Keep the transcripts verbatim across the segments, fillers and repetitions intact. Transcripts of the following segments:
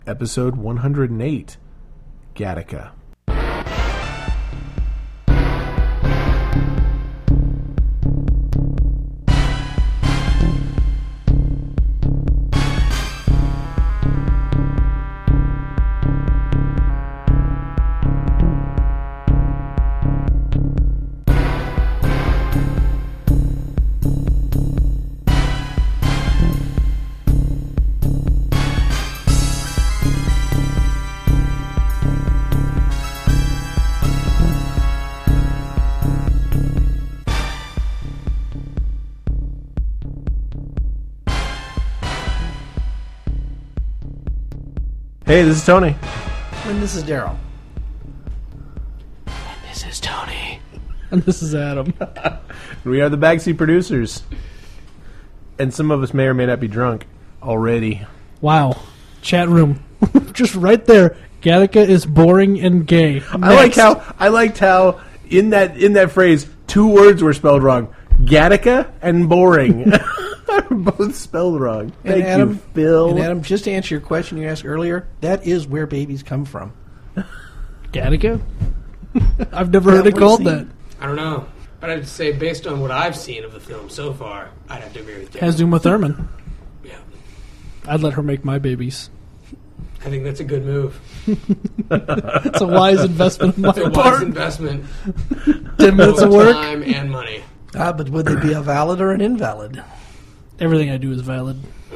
Episode one hundred eight, Gattaca. Hey, this is Tony. And this is Daryl. And this is Tony. And this is Adam. We are the Backseat Producers. And some of us may or may not be drunk already. Wow. Chat room. Just right there. Gattaca is boring and gay. Next. I like how I liked how in that in that phrase two words were spelled wrong. Gattaca and boring. Both spelled wrong. And Thank Adam, you, Phil. And Adam, just to answer your question you asked earlier, that is where babies come from. Gattaca? I've never heard it called that. I don't know. But I'd say, based on what I've seen of the film so far, I'd have to agree with you. Has Uma Thurman. Yeah. I'd let her make my babies. I think that's a good move. It's a wise investment on my It's a part. wise investment. Ten minutes Both of work. time and money. Ah, but would they be a valid or an invalid? Everything I do is valid.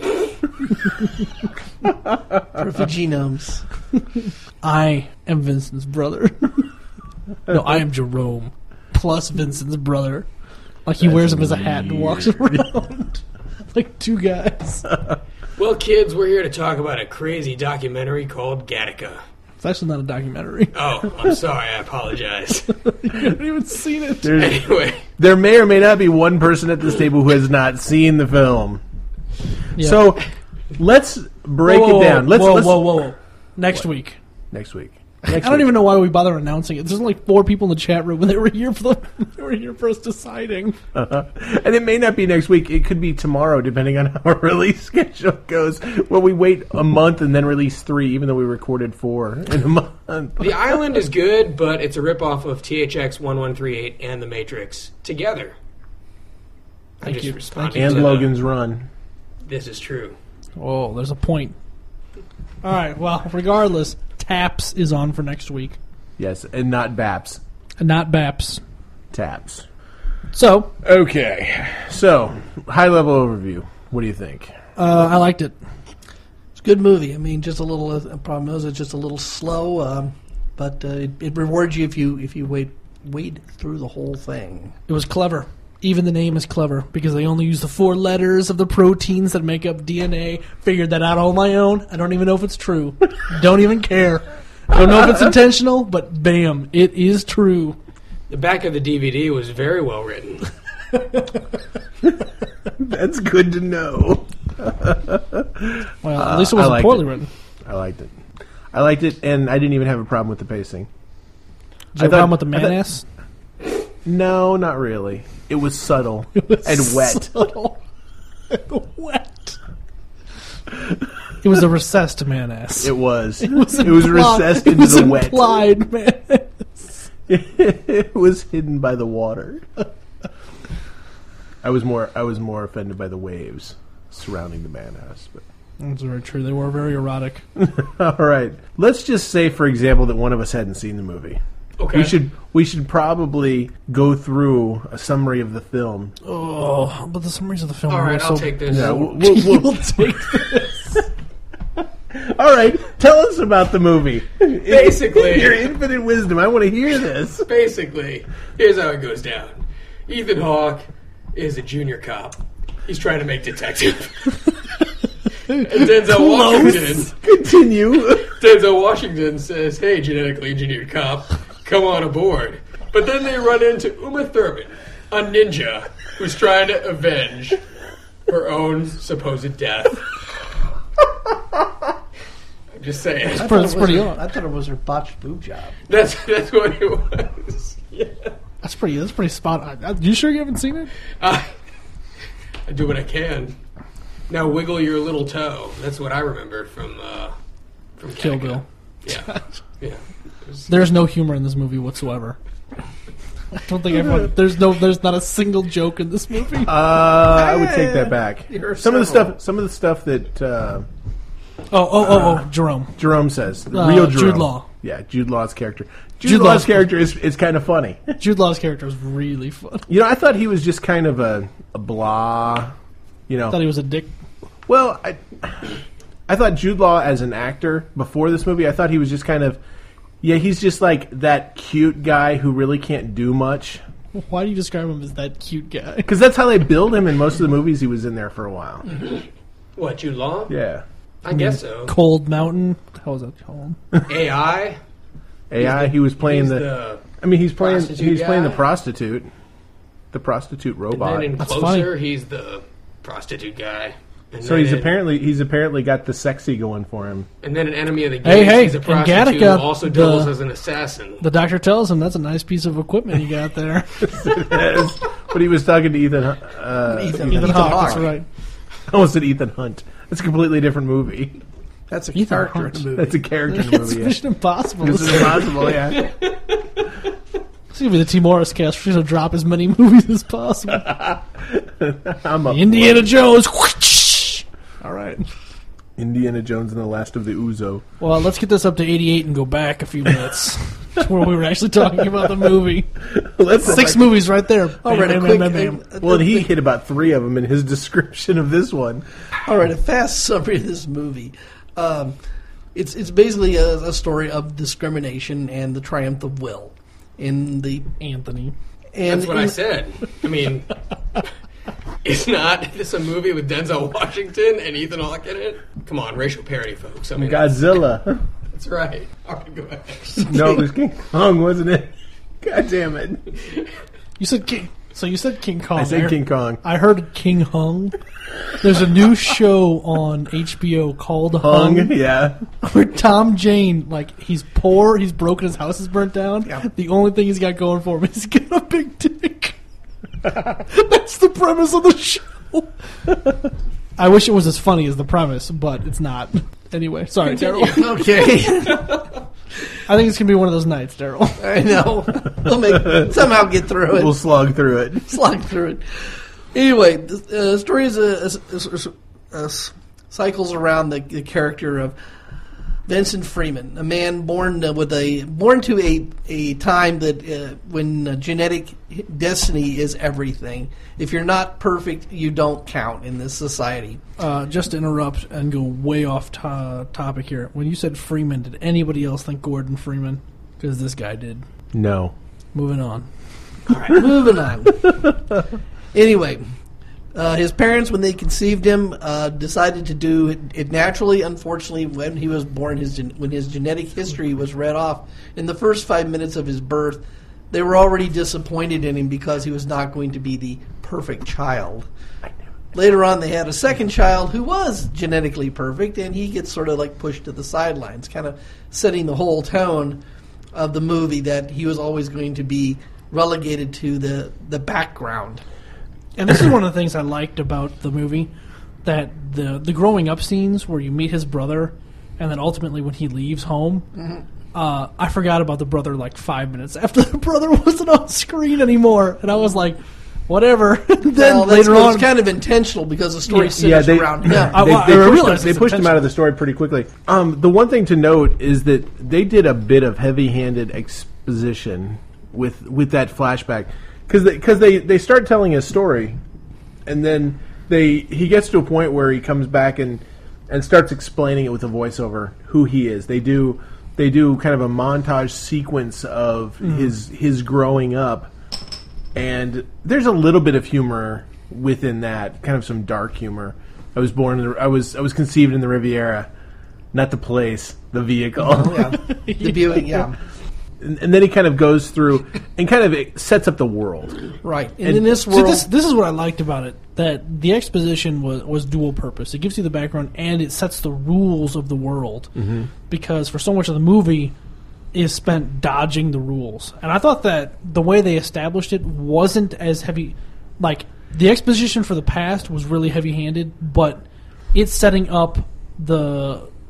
Perfect genomes. I am Vincent's brother. No, I am Jerome. Plus Vincent's brother. Like he That's wears him as a hat and weird. walks around. Like two guys. Well, kids, we're here to talk about a crazy documentary called Gattaca. It's actually not a documentary. Oh, I'm sorry. I apologize. You haven't even seen it. There's, Anyway. there may or may not be one person at this table who has not seen the film. Yeah. So let's break whoa, whoa, it down. Let's, whoa, let's whoa, whoa, whoa. Next week. next week. I Next don't week. even know why we bother announcing it. There's only four people in the chat room, and they were here for the, they were here for us deciding. Uh-huh. And it may not be next week. It could be tomorrow, depending on how our release schedule goes. Well, we wait a month and then release three, even though we recorded four in a month. The Island is good, but it's a ripoff of T H X eleven thirty-eight and The Matrix together. I Thank just you. responded And to Logan's Run. This is true. Oh, there's a point. All right. Well, regardless, Taps is on for next week, Yes, and not Baps. and not Baps. Taps. So Okay. So, high-level overview. What do you think? uh, I liked it. It's a good movie. I mean, just a little. Uh, the problem is it's just a little slow, um, but uh, it, it rewards you if you if you wait wait through the whole thing. It was clever. Even the name is clever because they only use the four letters of the proteins that make up D N A. Figured that out on my own. I don't even know if it's true. Don't even care. Don't know if it's intentional, but bam, it is true. The back of the D V D was very well written. That's good to know. Well, at least it Uh, I wasn't liked poorly it. written. I liked it. I liked it, and I didn't even have a problem with the pacing. Did you have a I problem with the thought- I thought- man-ass? No, not really. It was subtle It was and wet. subtle and wet. It was a recessed man-ass. It was. It was, was impli- recessed it into was the wet. implied man-ass. It was hidden by the water. I was more. I was more offended by the waves surrounding the man-ass. But That's very true. They were very erotic. all right, let's just say, for example, that one of us hadn't seen the movie. Okay. We should. We should probably go through a summary of the film. Oh, but the summaries of the film All are right, so... I'll take this. Yeah, we'll, we'll, You we'll- will take this. all right, tell us about the movie. Basically- your infinite wisdom. I want to hear this. Basically, here's how it goes down. Ethan Hawke is a junior cop. He's trying to make detective. And Denzel Washington, Continue. Denzel Washington says, "Hey, genetically engineered cop, come on aboard." But then they run into Uma Thurman, a ninja who's trying to avenge her own supposed death. I'm just saying. I pretty- thought it that's was pretty her- odd. I thought it was her botched boob job. That's that's what it was. Yeah. That's pretty. That's pretty spot on. Uh, You sure you haven't seen it? Uh, I do what I can. Now wiggle your little toe. That's what I remember from uh, from Kill Gattaca. Bill. Yeah, yeah. There's- There's no humor in this movie whatsoever. I don't think everyone. There's no. There's not a single joke in this movie. Uh, I would take that back. There are Some of the several. stuff, some of the stuff that uh, oh, oh, oh, oh, Jerome. Jerome says, the Uh, real Jude Jerome. Law. Yeah, Jude Law's character. Jude, Jude Law's Law's- character is is kind of funny. Jude Law's character was really fun. You know, I thought he was just kind of a, a blah. You know, I thought he was a dick. well, I I thought Jude Law as an actor before this movie, I thought he was just kind of, yeah, he's just like that cute guy who really can't do much. Why do you describe him as that cute guy? Because that's how they build him in most of the movies he was in there for a while. What, Jude Law? Yeah. I guess so. Cold Mountain. How was that called? A I. A I, he was playing He's the, the I mean, he's playing prostitute he's playing the guy? prostitute. The prostitute and robot. then in That's Closer, funny. he's the prostitute guy. And So then he's in- apparently he's apparently got the sexy going for him. And then an enemy of the Hey, gates, hey, he's a in prostitute Gattaca, who also doubles the- as an assassin. The doctor tells him that's a nice piece of equipment you got there. But he was talking to Ethan. Uh, Ethan, Ethan Ethan Hawke, Hawke. that's right. I almost said Ethan Hunt. That's a completely different movie. That's a Ethan character Hunt. in the movie. That's a character in the It's movie. Yeah. Mission Impossible. This is impossible. Yeah. It's gonna be the T. Morris cast. We're gonna drop as many movies as possible. I'm up. Indiana Jones. Whoosh! All right. Indiana Jones and the Last of the Uzo. Well, let's get this up to eighty-eight and go back a few minutes to where we were actually talking about the movie. Let's Six movies right there. All right, Bam, a bam, quick. bam, bam, bam. uh, Well, he the- hit about three of them in his description of this one. All right, a fast summary of this movie. Um, it's it's basically a, a story of discrimination and the triumph of will. In the Anthony. and That's what in- I said. I mean, it's not this a movie with Denzel Washington and Ethan Hawke in it? Come on, racial parody, folks. I mean, Godzilla. that's right. All right, go ahead. No, it was King Kong, wasn't it? God damn it. You said King. So you said King Kong. I said heard- King Kong. I heard King Hung. There's a new show on H B O called Hung, Hung, yeah. where Tom Jane, like, he's poor, he's broken, his house is burnt down. Yeah. The only thing he's got going for him is he's got a big dick. That's the premise of the show. I wish it was as funny as the premise, but it's not. Anyway, sorry, Daryl. Okay, I think it's gonna be one of those nights, Daryl. I know. We'll make somehow get through it. We'll slog through it. Slog through it. Anyway, the uh, story is a, a, a, a cycles around the, the character of Vincent Freeman, a man born uh, with a born to a a time that uh, when uh, genetic destiny is everything. If you're not perfect, you don't count in this society. Uh, just to interrupt and go way off to- topic here. When you said Freeman, did anybody else think Gordon Freeman? Because this guy did. No. Moving on. All right, moving on. Anyway, uh, his parents, when they conceived him, uh, decided to do it, it naturally. Unfortunately, when he was born, his gen- when his genetic history was read off in the first five minutes of his birth, they were already disappointed in him because he was not going to be the perfect child. Later on, they had a second child who was genetically perfect, and he gets sort of like pushed to the sidelines, kind of setting the whole tone of the movie that he was always going to be relegated to the, the background. And this is one of the things I liked about the movie, that the the growing up scenes where you meet his brother, and then ultimately when he leaves home, Mm-hmm. uh, I forgot about the brother like five minutes after the brother wasn't on screen anymore, and I was like, whatever. then Well, that's, later on, it's kind of intentional because the story Yeah, centers Yeah, they, around him. I- they, I they pushed, realize him, they it's pushed him intentional. out of the story pretty quickly. Um, the one thing to note is that they did a bit of heavy-handed exposition with with that flashback because they, 'cause they, they start telling his story, and then they he gets to a point where he comes back and and starts explaining it with a voiceover who he is. They do they do kind of a montage sequence of Mm-hmm. his his growing up. And there's a little bit of humor within that, kind of some dark humor. I was born in the, I was I was conceived in the Riviera, not the place, the vehicle. Yeah, the Buick, yeah. and, and then he kind of goes through and kind of sets up the world. Right. And, And- in this See, world, this this is what I liked about it. That the exposition was, was dual purpose. It gives you the background and it sets the rules of the world. Mm-hmm. Because for so much of the movie is spent dodging the rules. And I thought that the way they established it wasn't as heavy. Like, the exposition for the past was really heavy-handed, but it's setting up the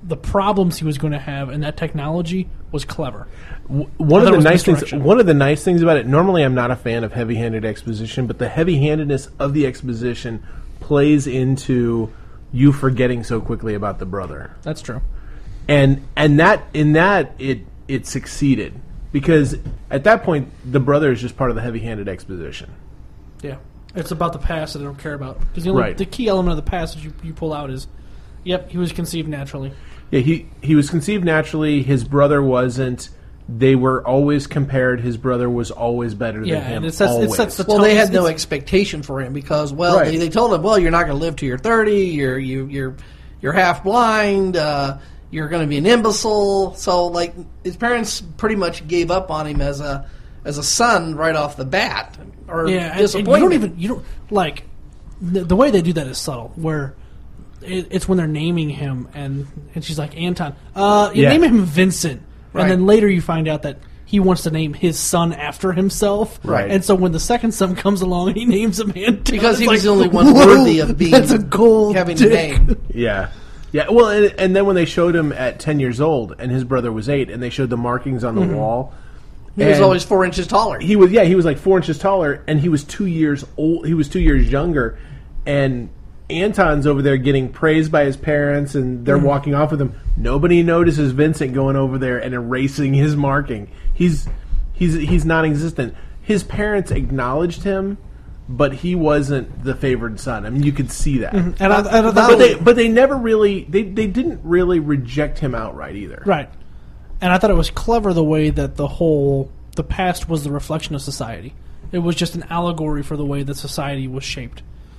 the problems he was going to have, and that technology was clever. W- One I thought of it the was nice things. misdirection. One of the nice things about it. Normally, I'm not a fan of heavy-handed exposition, but the heavy-handedness of the exposition plays into you forgetting so quickly about the brother, That's true. and and that in that it it succeeded because at that point the brother is just part of the heavy-handed exposition. Yeah. It's about the past that I don't care about. Because the, only Right. the key element of the past that you, you pull out is, yep, he was conceived naturally. Yeah, he he was conceived naturally. His brother wasn't. They were always compared. His brother was always better Yeah, than him. and it sets- it always. sets the Well, they had It's- no it's- expectation for him because, well, Right. they, they told him, well, you're not going to live till you're thirty. You're you you're you're half blind. Uh, you're going to be an imbecile. So, like, his parents pretty much gave up on him as a as a son right off the bat. Or Yeah, and, and disappointment. you don't even you don't like the, the way they do that is subtle. Where it, it's when they're naming him, and and she's like Anton. Uh, you Yeah. name him Vincent, Right. and then later you find out that he wants to name his son after himself. Right. And so when the second son comes along, he names him Anton because he It's was like, the only one whoa, worthy of being that's a gold having dick. the name. Yeah. Yeah. Well, and, and then when they showed him at ten years old and his brother was eight and they showed the markings on the Mm-hmm. wall. He was and always four inches taller. He was, yeah, he was like four inches taller and he was two years old. He was two years younger. And Anton's over there getting praised by his parents and they're Mm-hmm. walking off with him. Nobody notices Vincent going over there and erasing his marking. He's, he's, he's non-existent. His parents acknowledged him, but he wasn't the favored son. I mean, you could see that. And I, and I thought- But they, but they never really, they, they didn't really reject him outright either. Right. And I thought it was clever the way that the whole the past was the reflection of society. It was just an allegory for the way that society was shaped.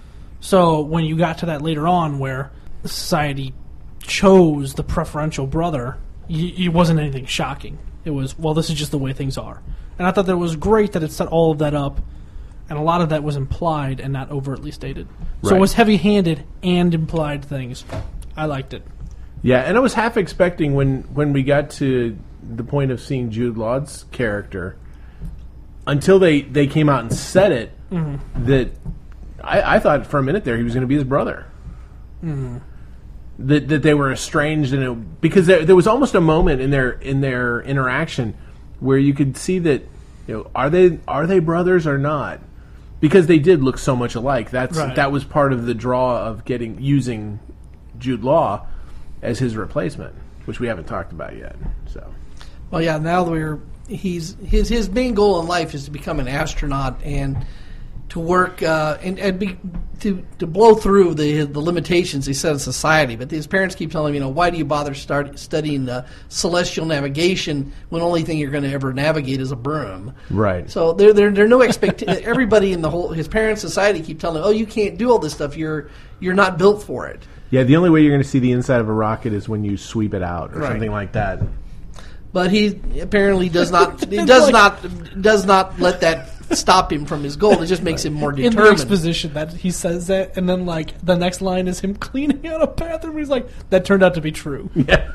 So when you got to that later on where society chose the preferential brother, y- it wasn't anything shocking. It was, well, this is just the way things are. And I thought that it was great that it set all of that up, and a lot of that was implied and not overtly stated. So Right. it was heavy-handed and implied things. I liked it. Yeah, and I was half expecting when, when we got to the point of seeing Jude Law's character, until they, they came out and said it, Mm-hmm. that I, I thought for a minute there he was going to be his brother. Mm-hmm. That that they were estranged, and it, because there, there was almost a moment in their in their interaction where you could see that, you know, are they are they brothers or not? Because they did look so much alike. That's Right. that was part of the draw of getting using Jude Law as his replacement, which we haven't talked about yet. So Well, yeah. Now that we're he's his his main goal in life is to become an astronaut and to work uh, and, and be, to to blow through the the limitations they set in society. But his parents keep telling him, you know, why do you bother start studying uh, celestial navigation when the only thing you're going to ever navigate is a broom? right. So there there there are no expect. Everybody in the whole his parents' society keep telling him, oh, you can't do all this stuff. You're you're not built for it. Yeah, the only way you're going to see the inside of a rocket is when you sweep it out or Right. something like that. But he apparently does not he does not does not let that stop him from his goal. It just makes him more In the determined. exposition that he says that, and then like the next line is him cleaning out a bathroom. He's like, that turned out to be true. Yeah.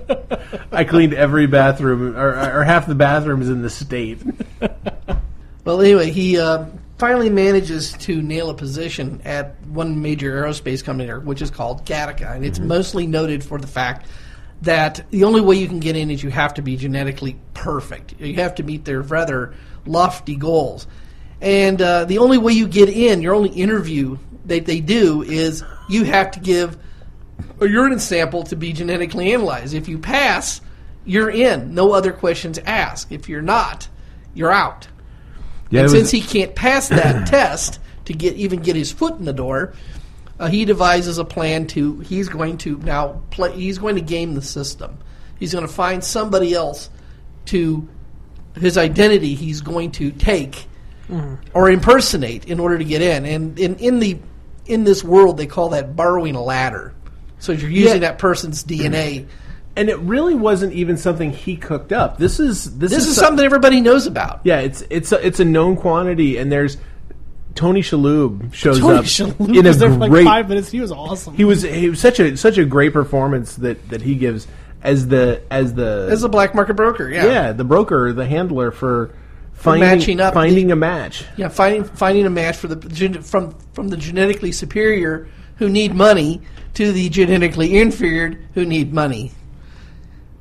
I cleaned every bathroom, or, or half the bathrooms in the state. Well, anyway, he uh, finally manages to nail a position at one major aerospace company, which is called Gattaca, and it's mostly noted for the fact that the only way you can get in is you have to be genetically perfect. You have to meet their rather lofty goals. And uh, the only way you get in, your only interview that they do is you have to give a urine sample to be genetically analyzed. If you pass, you're in. No other questions asked. If you're not, you're out. Yeah, and it was- since he can't pass that test to get even get his foot in the door, uh, he devises a plan to. He's going to now play. He's going to game the system. He's going to find somebody else to his identity. He's going to take or impersonate in order to get in. And in in the in this world, they call that borrowing a ladder. So you're using Yeah. that person's D N A. And it really wasn't even something he cooked up. This is this, This is some- something everybody knows about. Yeah, it's it's a, it's a known quantity, and there's Tony Shalhoub shows Tony up Shalhoub in a was there for like great. five minutes. He was awesome. He was he was such a such a great performance that, that he gives as the as the As a black market broker, yeah. yeah the broker, the handler for finding matching up finding the- a match. Yeah, finding finding a match for the gen- from from the genetically superior who need money to the genetically inferior who need money.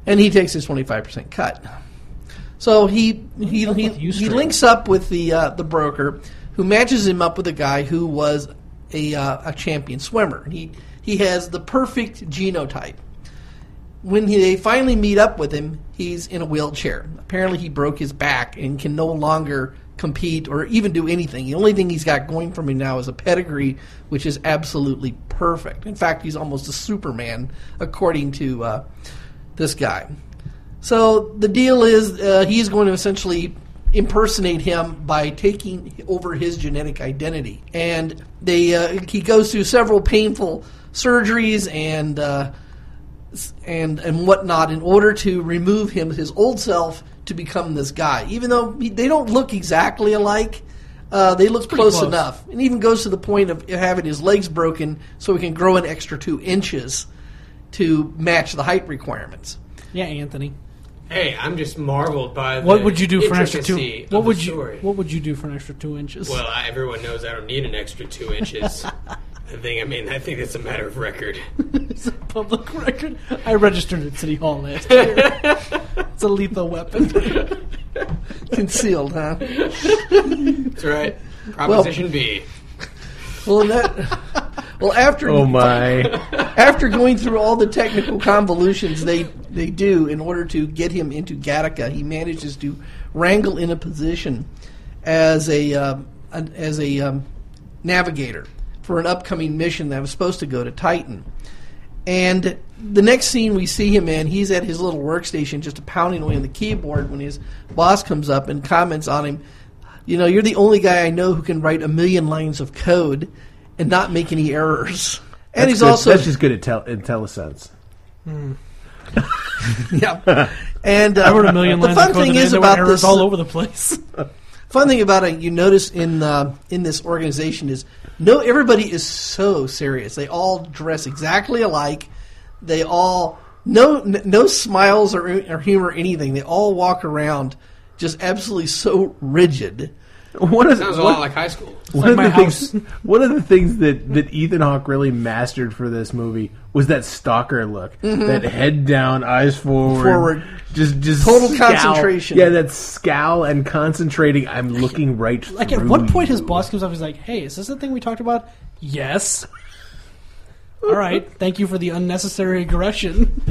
and he takes his twenty-five percent cut. So he he he, he links up with the uh, the broker, who matches him up with a guy who was a uh, a champion swimmer. He he has the perfect genotype. When he, they finally meet up with him, he's in a wheelchair. Apparently, he broke his back and can no longer compete or even do anything. The only thing he's got going for him now is a pedigree, which is absolutely perfect. In fact, he's almost a Superman, according to uh, this guy. So the deal is uh, he's going to essentially impersonate him by taking over his genetic identity. And they uh, he goes through several painful surgeries and uh, and and whatnot in order to remove him, his old self, to become this guy. Even though he, they don't look exactly alike, uh, they look close, close enough. And even goes to the point of having his legs broken so he can grow an extra two inches to match the height requirements. Yeah, Anthony. Hey, I'm just marveled by the What would you do for an extra two? intricacy What of would the you? story. What would you do for an extra two inches? Well, I, everyone knows I don't need an extra two inches. I think. I mean, I think it's a matter of record. It's a public record. I registered at City Hall last year. It's a lethal weapon. Concealed, huh? That's right. Proposition well, B. Well, that, well, after oh my, after going through all the technical convolutions they they do in order to get him into Gattaca, he manages to wrangle in a position as a um, an, as a um, navigator for an upcoming mission that was supposed to go to Titan. And the next scene we see him in, he's at his little workstation just pounding away on the keyboard when his boss comes up and comments on him. You know, you're the only guy I know who can write a million lines of code and not make any errors. And that's he's good. also that's just good at tel- IntelliSense. Hmm. Yeah, and uh, I wrote a million the lines fun of code thing today, is there were about errors this all over the place. Fun thing about it, you notice in uh, in this organization is no everybody is so serious. They all dress exactly alike. They all no n- no smiles or, or humor or anything. They all walk around just absolutely so rigid. One of Sounds the, a one, lot like high school. One, like of the things, one of the things that, that Ethan Hawke really mastered for this movie was that stalker look. Mm-hmm. That head down, eyes forward. Forward. Just, just Total scowl. concentration. Yeah, that scowl and concentrating. I'm looking right Like, through at what point you. his boss comes up, he's like, hey, is this the thing we talked about? Yes. All right, thank you for the unnecessary aggression.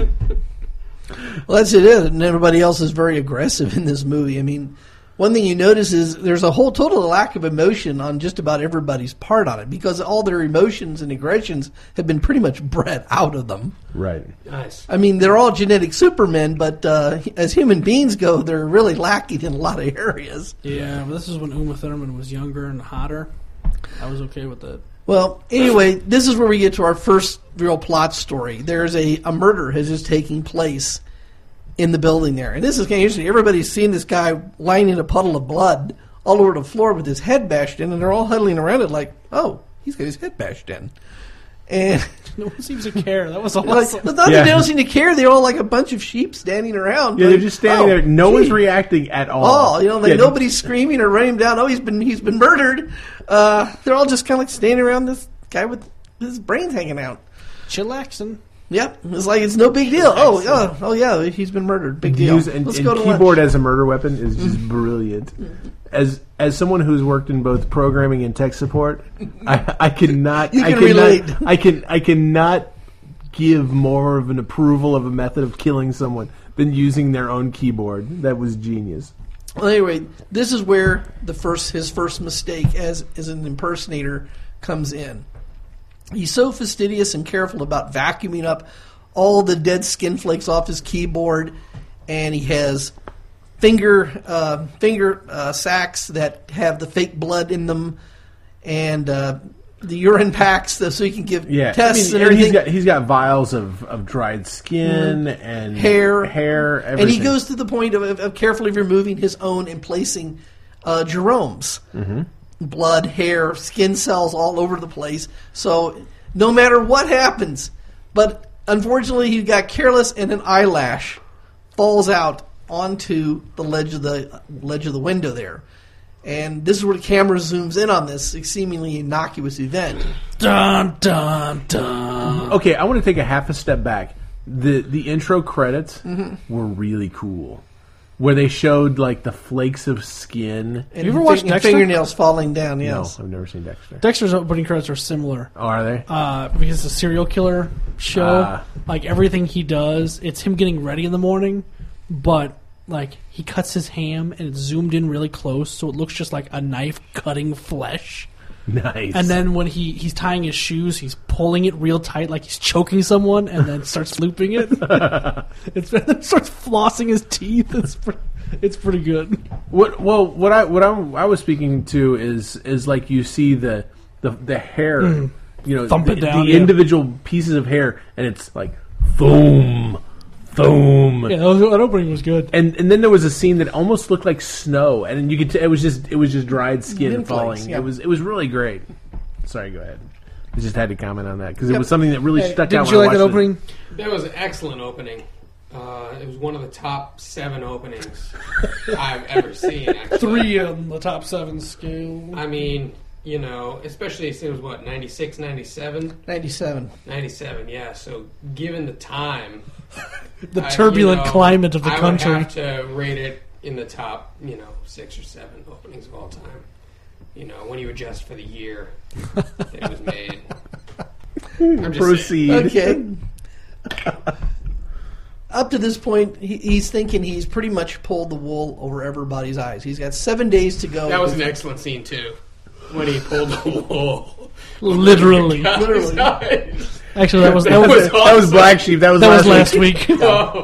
Well, that's it. And everybody else is very aggressive in this movie. I mean, one thing you notice is there's a whole total lack of emotion on just about everybody's part on it because all their emotions and aggressions have been pretty much bred out of them. Right. Nice. I mean, they're all genetic supermen, but uh, as human beings go, they're really lacking in a lot of areas. Yeah, but this is when Uma Thurman was younger and hotter. I was okay with that. Well, anyway, this is where we get to our first real plot story. There's a, a murder has just taken place in the building there. And this is kind of interesting. Everybody's seen this guy lying in a puddle of blood all over the floor with his head bashed in, and they're all huddling around it like, oh, he's got his head bashed in. And no one seems to care. That was awesome. like, it's not Yeah. that they don't seem to care. They're all like a bunch of sheep standing around. Yeah, like, they're just standing oh, there. No gee. one's reacting at all. Oh, you know, like Yeah, nobody's screaming or running him down. Oh, he's been he's been murdered. Uh, they're all just kind of like standing around this guy with his brains hanging out. Chillaxing. Yep, it's like it's no big deal. Oh, yeah, oh yeah, he's been murdered. Big deal. Use and, Let's and go to keyboard lunch. as a murder weapon is just brilliant. As as someone who's worked in both programming and tech support, I, I cannot. You I can cannot, relate. I can. I cannot give more of an approval of a method of killing someone than using their own keyboard. That was genius. Well, anyway, this is where the first his first mistake as as an impersonator comes in. He's so fastidious and careful about vacuuming up all the dead skin flakes off his keyboard, and he has finger uh, finger uh, sacks that have the fake blood in them, and uh, the urine packs so he can give Yeah, tests I mean, and everything. he's got he's got vials of, of dried skin mm. and hair, hair, everything. And he goes to the point of, of, of carefully removing his own and placing uh, Jerome's. Mm-hmm. Blood, hair, skin cells all over the place. So no matter what happens, but unfortunately he got careless and an eyelash falls out onto the ledge of the ledge of the window there. And this is where the camera zooms in on this seemingly innocuous event. Dun, dun, dun. Okay, I want to take a half a step back. the the intro credits Mm-hmm. were really cool, where they showed like the flakes of skin. And you ever watched and Dexter? fingernails falling down, yes. No, I've never seen Dexter. Dexter's opening credits are similar. Oh, are they? Uh, because it's a serial killer show. Ah. Like everything he does, it's him getting ready in the morning, but like he cuts his ham and it's zoomed in really close, so it looks just like a knife cutting flesh. Nice. And then when he, he's tying his shoes, he's pulling it real tight, like he's choking someone, and then starts looping it. it's it starts flossing his teeth. It's pre- it's pretty good. What? Well, what I what I'm, I was speaking to is is like you see the the, the hair, you know, Thump the, it down, the yeah. individual pieces of hair, and it's like boom, boom. Yeah, that, was, that opening was good. And and then there was a scene that almost looked like snow, and you could t- it was just it was just dried skin Wind falling. flakes, yeah. It was it was really great. Sorry, go ahead. I just had to comment on that because it Yep. was something that really Hey, stuck out. didn't when you I like that watched it. opening? That was an excellent opening. Uh, it was one of the top seven openings I've ever seen. Actually. Three on the top seven scale. I mean, you know, especially since it was what ninety-six, ninety-seven, ninety-seven. ninety-seven. Yeah. So given the time, The I- turbulent you know, clement of the I country. would have to rate it in the top, you know, six or seven openings of all time. You know, when you adjust for the year that it was made. I'm just Proceed. Okay. Up to this point, he, he's thinking he's pretty much pulled the wool over everybody's eyes. He's got seven days to go. That was an excellent scene too, when he pulled the wool. Literally. Guy's Literally. eyes. Actually, that was that That was, was that That was awesome. Black Sheep. That was was last, last week. week. Oh,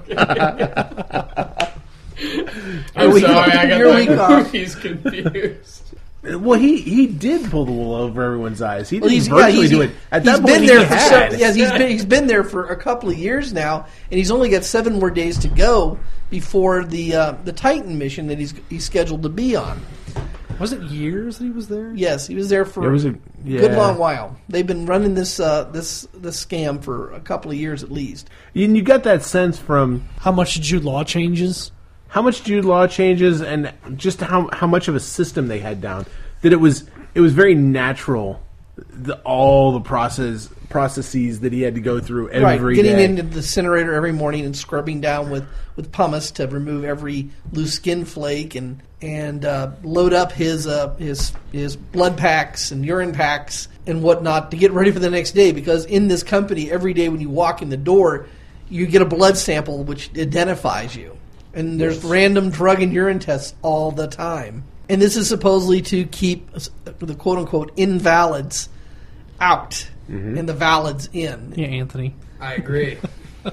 okay. I'm week- sorry, I got your my week off. movies confused. Well, he he did pull the wool over everyone's eyes. He Well, didn't he's, yeah, virtually he's, do it. At he's that point, been he there for had. several, yes, he's been he's been there for a couple of years now, and he's only got seven more days to go before the uh, the Titan mission that he's he's scheduled to be on. Was it years that he was there? Yes, he was there for There was a a yeah. good long while. They've been running this uh, this this scam for a couple of years at least. And you got that sense from How much Jude Law changes? how much Jude Law changes and just how how much of a system they had down. That it was it was very natural. The, all the process processes that he had to go through every right, getting day. into the incinerator every morning and scrubbing down with, with pumice to remove every loose skin flake and and uh, load up his uh, his his blood packs and urine packs and whatnot to get ready for the next day. Because in this company, every day when you walk in the door, you get a blood sample which identifies you, and there's Yes. random drug and urine tests all the time. And this is supposedly to keep the quote unquote invalids out and the valids in. Yeah, Anthony. I agree. I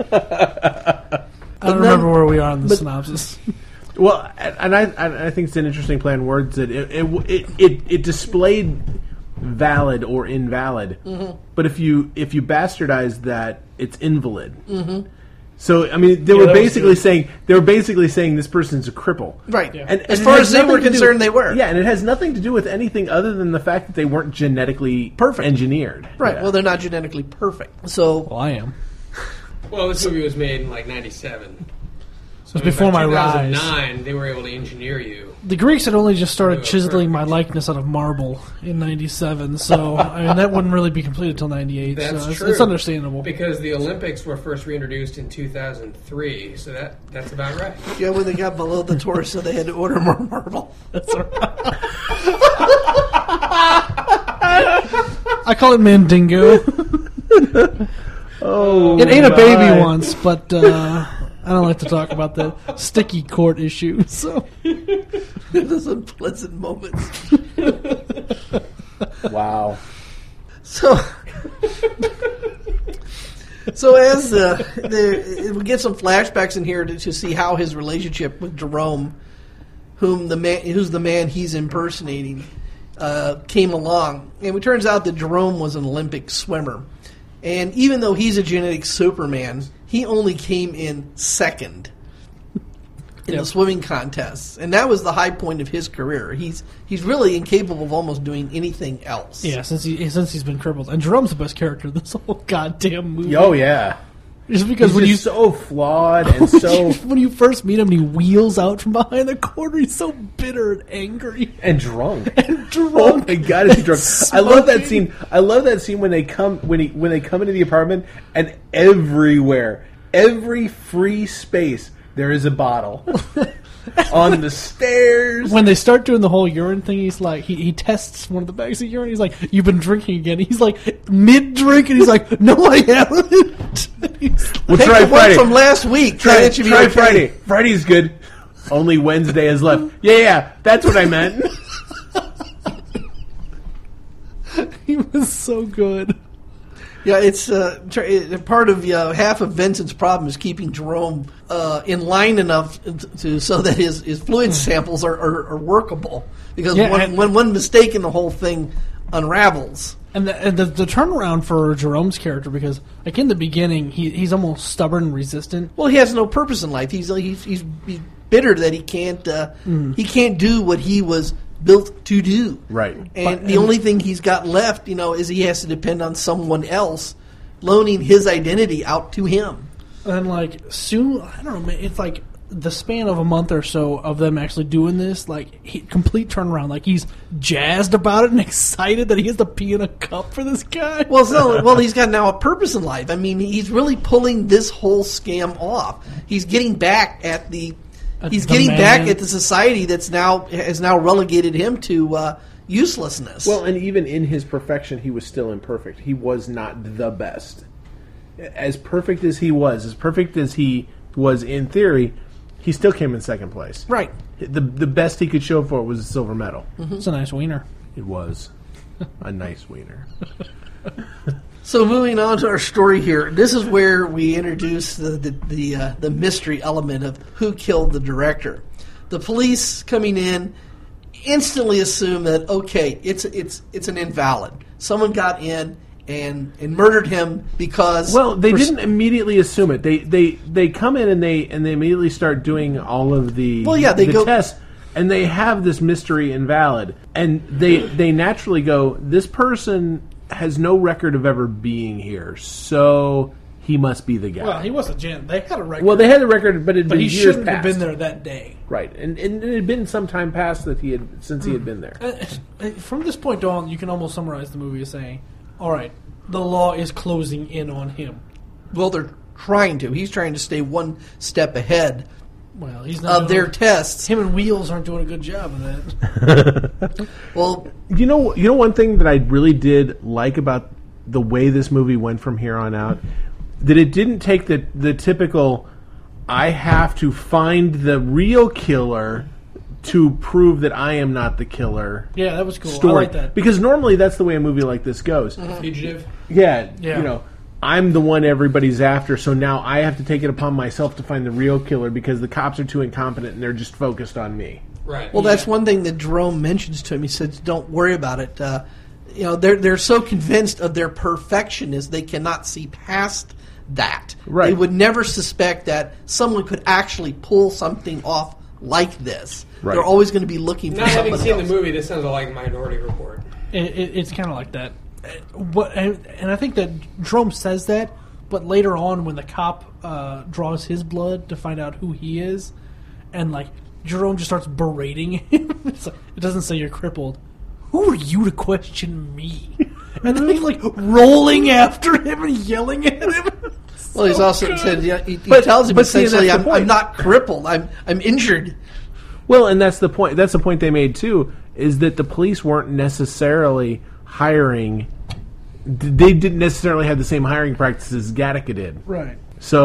But don't then- remember where we are on the but- synopsis. Well, and I, and I think it's an interesting play on words that it it it, it, it displayed valid or invalid, Mm-hmm. but if you if you bastardize that, it's invalid. Mm-hmm. So I mean, they Yeah, were that was basically good. saying they were basically saying this person's a cripple, Right. Yeah. And, As and it far has as they nothing were to do- concerned, they were. Yeah, and it has nothing to do with anything other than the fact that they weren't genetically Perfect. engineered. Right. Yeah. Well, they're not genetically perfect. So Well, I am. Well, this movie was made in like ninety-seven. So It was before my two thousand rise. nine, they were able to engineer you. The Greeks had only just started Yeah, chiseling perfect. my likeness out of marble in ninety-seven, so I mean that wouldn't really be completed until ninety-eight. That's so it's, true. it's understandable. Because the Olympics were first reintroduced in two thousand three, so that that's about right. yeah, when they got below the torso, they had to order more marble. That's all right. I call it Mandingo. Oh, It ate a baby my. once, but uh, I don't like to talk about the sticky court issue. So Those unpleasant moments. Wow. So, so as uh, the, we get some flashbacks in here to, to see how his relationship with Jerome, whom the man, who's the man he's impersonating, uh, came along, and it turns out that Jerome was an Olympic swimmer, and even though he's a genetic Superman, he only came in second in Yep. the swimming contests, and that was the high point of his career. He's he's really incapable of almost doing anything else. yeah, since he since he's been crippled, and Jerome's the best character in this whole goddamn movie. Oh yeah. Just because He's when just you so flawed and so when you first meet him, and he wheels out from behind the corner. He's so bitter and angry and drunk. and Oh drunk. my god, is he drunk? I love that Smoking. scene. I love that scene when they come when he when they come into the apartment and everywhere, every free space, there is a bottle. On the stairs. When they start doing the whole urine thing, he's like, he, he tests one of the bags of urine. He's like, "You've been drinking again." He's like, mid drink, and he's like, "No, I haven't." He's We'll Take try the one Friday. from last week. Try, that should be try okay. Friday. Friday's good. Only Wednesday is left. Yeah, yeah, that's what I meant. he was so good. Yeah, it's uh, tr- it- part of uh, half of Vincent's problem is keeping Jerome uh, in line enough to so that his, his fluid samples are, are, are workable. Because Yeah, one, and- when one mistake in the whole thing unravels. And the, and the the turnaround for Jerome's character, because like in the beginning, he he's almost stubborn and resistant. Well, he has no purpose in life. He's he's, he's, he's bitter that he can't uh, Mm. he can't do what he was built to do. Right. And But- the and- only thing he's got left, you know, is he has to depend on someone else loaning his identity out to him. And like soon, I don't know, man, it's like the span of a month or so of them actually doing this, like he, complete turnaround. Like he's jazzed about it and excited that he has to pee in a cup for this guy. Well, so, well, he's got now a purpose in life. I mean, he's really pulling this whole scam off. He's getting back at the. At He's the getting man. back at the society that's now has now relegated him to uh, uselessness. Well, and even in his perfection, he was still imperfect. He was not the best. As perfect as he was, as perfect as he was in theory, he still came in second place. right. The the best he could show for it was a silver medal. It's a nice wiener. It was a nice wiener. So moving on to our story here, this is where we introduce the the the, uh, the mystery element of who killed the director. The police coming in instantly assume that okay, it's it's it's an invalid. Someone got in and and murdered him because Well, they for- didn't immediately assume it. They they they come in and they and they immediately start doing all of the Well, yeah, they the go- tests, and they have this mystery invalid, and they they naturally go, this person has no record of ever being here, so he must be the guy. Well, he was a gent. They had a record. Well, they had the record, but it had but been he years shouldn't past. have been there that day. Right, and, and it had been some time past that he had since he had been there. Uh, From this point on, you can almost summarize the movie as saying, "All right, the law is closing in on him." well, they're trying to. He's trying to stay one step ahead Well, he's not of their doing- tests. Him and Wheels aren't doing a good job of that. Well, You know, you know one thing that I really did like about the way this movie went from here on out, that it didn't take the the typical I have to find the real killer to prove that I am not the killer Yeah, that was cool. story. I like that. Because normally that's the way a movie like this goes. Fugitive. Yeah, Yeah. you know, I'm the one everybody's after, so now I have to take it upon myself to find the real killer because the cops are too incompetent and they're just focused on me. Right. Well, that's one thing that Jerome mentions to him. He says, "Don't worry about it." Uh, you know, they're they're so convinced of their perfection is they cannot see past that. Right. They would never suspect that someone could actually pull something off like this. Right. They're always going to be looking for Not having someone seen else. the movie, this sounds like Minority Report. It, it, it's kind of like that. Uh, What and, and I think that Jerome says that, but later on when the cop uh, draws his blood to find out who he is, and like Jerome just starts berating him. It's like, it doesn't say you're crippled. Who are you to question me? And then he's like rolling after him and yelling at him. Well, he's So also good. said yeah, he, he But- tells him but see, essentially, that's the I'm, "I'm point. not crippled. I'm I'm injured." Well, and that's the point. That's the point they made too. Is that the police weren't necessarily hiring. They didn't necessarily have the same hiring practices Gattaca did. Right.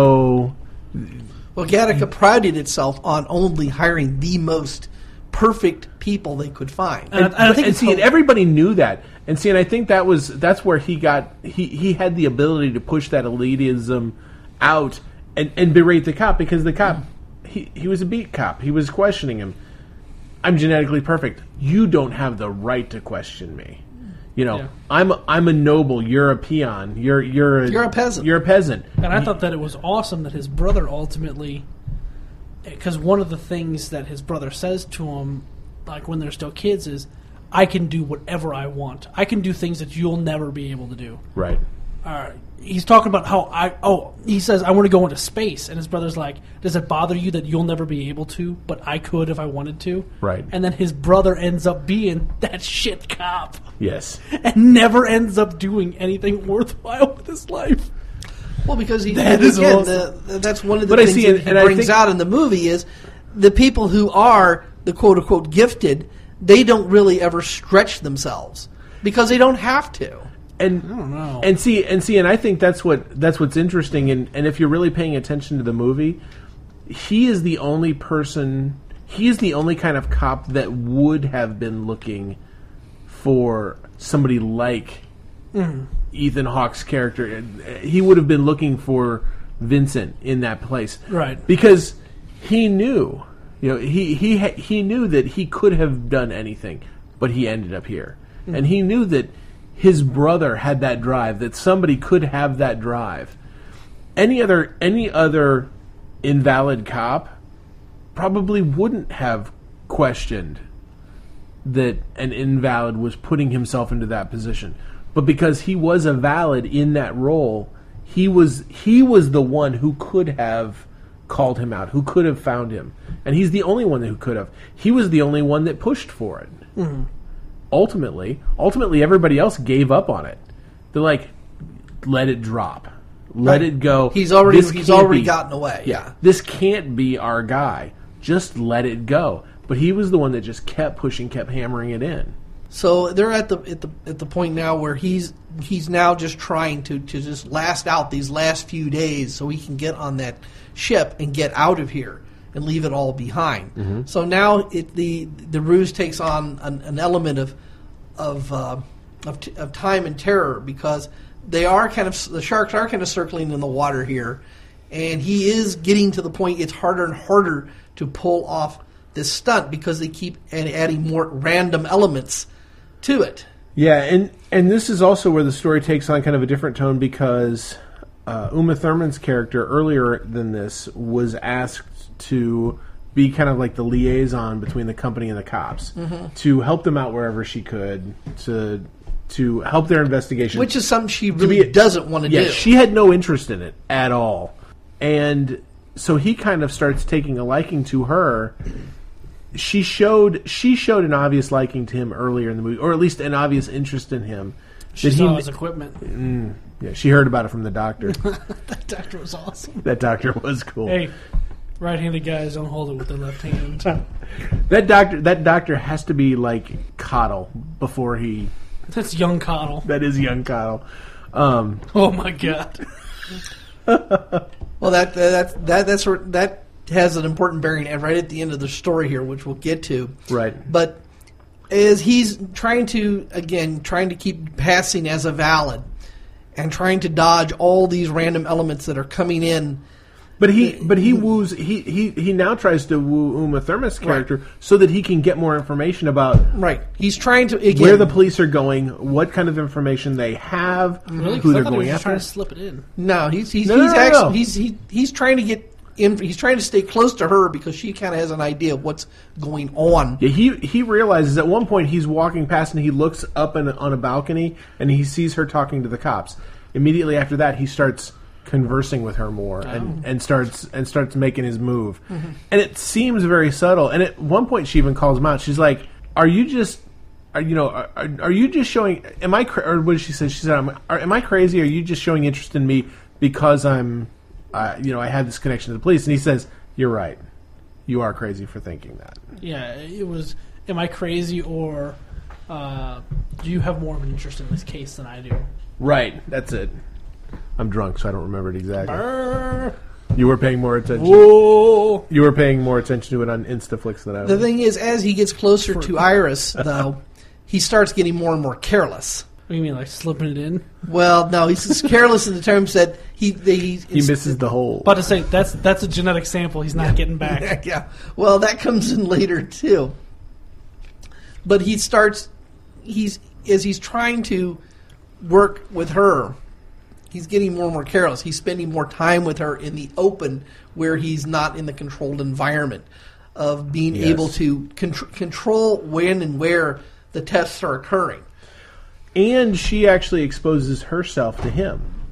So Well, Gattaca prided itself on only hiring the most perfect people they could find. And, I- and I think and it's see, and how- everybody knew that. And see, and I think that was that's where he got he, he had the ability to push that elitism out and, and berate the cop because the cop he, he was a beat cop. He was questioning him. I'm genetically perfect. You don't have the right to question me. You know, Yeah. I'm I'm a noble. You're a peon. You're you're a, You're a peasant. You're a peasant. And I thought that it was awesome that his brother ultimately, because one of the things that his brother says to him, like when they're still kids, is, "I can do whatever I want. I can do things that you'll never be able to do." Right. uh, he's talking about how I oh he says I want to go into space, and his brother's like, does it bother you that you'll never be able to, but I could if I wanted to? Right. And then his brother ends up being that shit cop, Yes. and never ends up doing anything worthwhile with his life. Well, because he, That again, is awesome. the, that's one of the But I things see, that and- he and I brings think- out in the movie is the people who are the quote-unquote gifted, they don't really ever stretch themselves because they don't have to. And I don't know. and see and see and I think that's what that's what's interesting. And, and if you're really paying attention to the movie, he is the only person. He is the only kind of cop that would have been looking for somebody like Mm-hmm. Ethan Hawke's character. He would have been looking for Vincent in that place, Right. Because he knew, you know, he he ha- he knew that he could have done anything, but he ended up here, Mm-hmm. and he knew that his brother had that drive. That somebody could have that drive. Any other any other invalid cop probably wouldn't have questioned that an invalid was putting himself into that position. But because he was a valid in that role, he was he was the one who could have called him out, who could have found him. And he's the only one who could have. He was the only one that pushed for it. Mm-hmm. Ultimately, ultimately everybody else gave up on it. They're like, let it drop. Let Right. it go. He's already This he's can't already be- gotten away. yeah, this can't be our guy. Just let it go. But he was the one that just kept pushing, kept hammering it in. So they're at the at the at the point now where he's he's now just trying to, to just last out these last few days so he can get on that ship and get out of here and leave it all behind. Mm-hmm. So now it, the the ruse takes on an, an element of of uh, of, t- of time and terror because they are kind of the sharks are kind of circling in the water here, and he is getting to the point it's harder and harder to pull off this stunt because they keep add- adding more random elements to it. Yeah, and and this is also where the story takes on kind of a different tone because uh, Uma Thurman's character earlier than this was asked to be kind of like the liaison between the company and the cops Mm-hmm. to help them out wherever she could to to help their investigation. Which is something she really be- doesn't want to yeah, do. she had no interest in it at all, and so he kind of starts taking a liking to her. She showed she showed an obvious liking to him earlier in the movie, or at least an obvious interest in him. She that saw he- his equipment. yeah, she heard about it from the doctor. That doctor was awesome. That doctor was cool. Hey, right-handed guys don't hold it with their left hand. That doctor that doctor has to be like Coddle before he. That's young Coddle. That is young Coddle. Um, Oh my god. Well, that that that that's where, that has an important bearing at- right at the end of the story here, which we'll get to. right. But as he's trying to again trying to keep passing as a valid and trying to dodge all these random elements that are coming in. But he, but he woos. He, he, he now tries to woo Uma Thurman's character so that he can get more information about Right, he's trying to again, where the police are going, what kind of information they have, Really? 'Cause who I they're thought he was going just after. trying to slip it in. No, he's he's No, no, he's no, no, actually no. he's he, he's trying to get in. He's trying to stay close to her because she kind of has an idea of what's going on. Yeah, he he realizes at one point he's walking past and he looks up in, on a balcony and he sees her talking to the cops. Immediately after that, he starts conversing with her more and, and starts and starts making his move. And it seems very subtle. And at one point, she even calls him out. She's like, "Are you just?" Are, you know, are, are you just showing? Am I? Cra- or what did she say? She said, "Am are, am I crazy? Are you just showing interest in me because I'm, uh, you know, I had this connection to the police?" And he says, "You're right. You are crazy for thinking that." Yeah, it was, am I crazy or uh, do you have more of an interest in this case than I do? Right. That's it. I'm drunk, so I don't remember it exactly. Brr. You were paying more attention. Whoa. You were paying more attention to it on Instaflix than I was. The thing is, as he gets closer to Iris, though, he starts getting more and more careless. What do you mean, like slipping it in? Well, no, he's just careless in the terms that he they, he, he misses the hole. About to say that's that's a genetic sample he's not getting back. Yeah, well, that comes in later too. But he starts, he's as he's trying to work with her, he's getting more and more careless. He's spending more time with her in the open, where he's not in the controlled environment of being Yes. able to contr- control when and where the tests are occurring. And she actually exposes herself to him.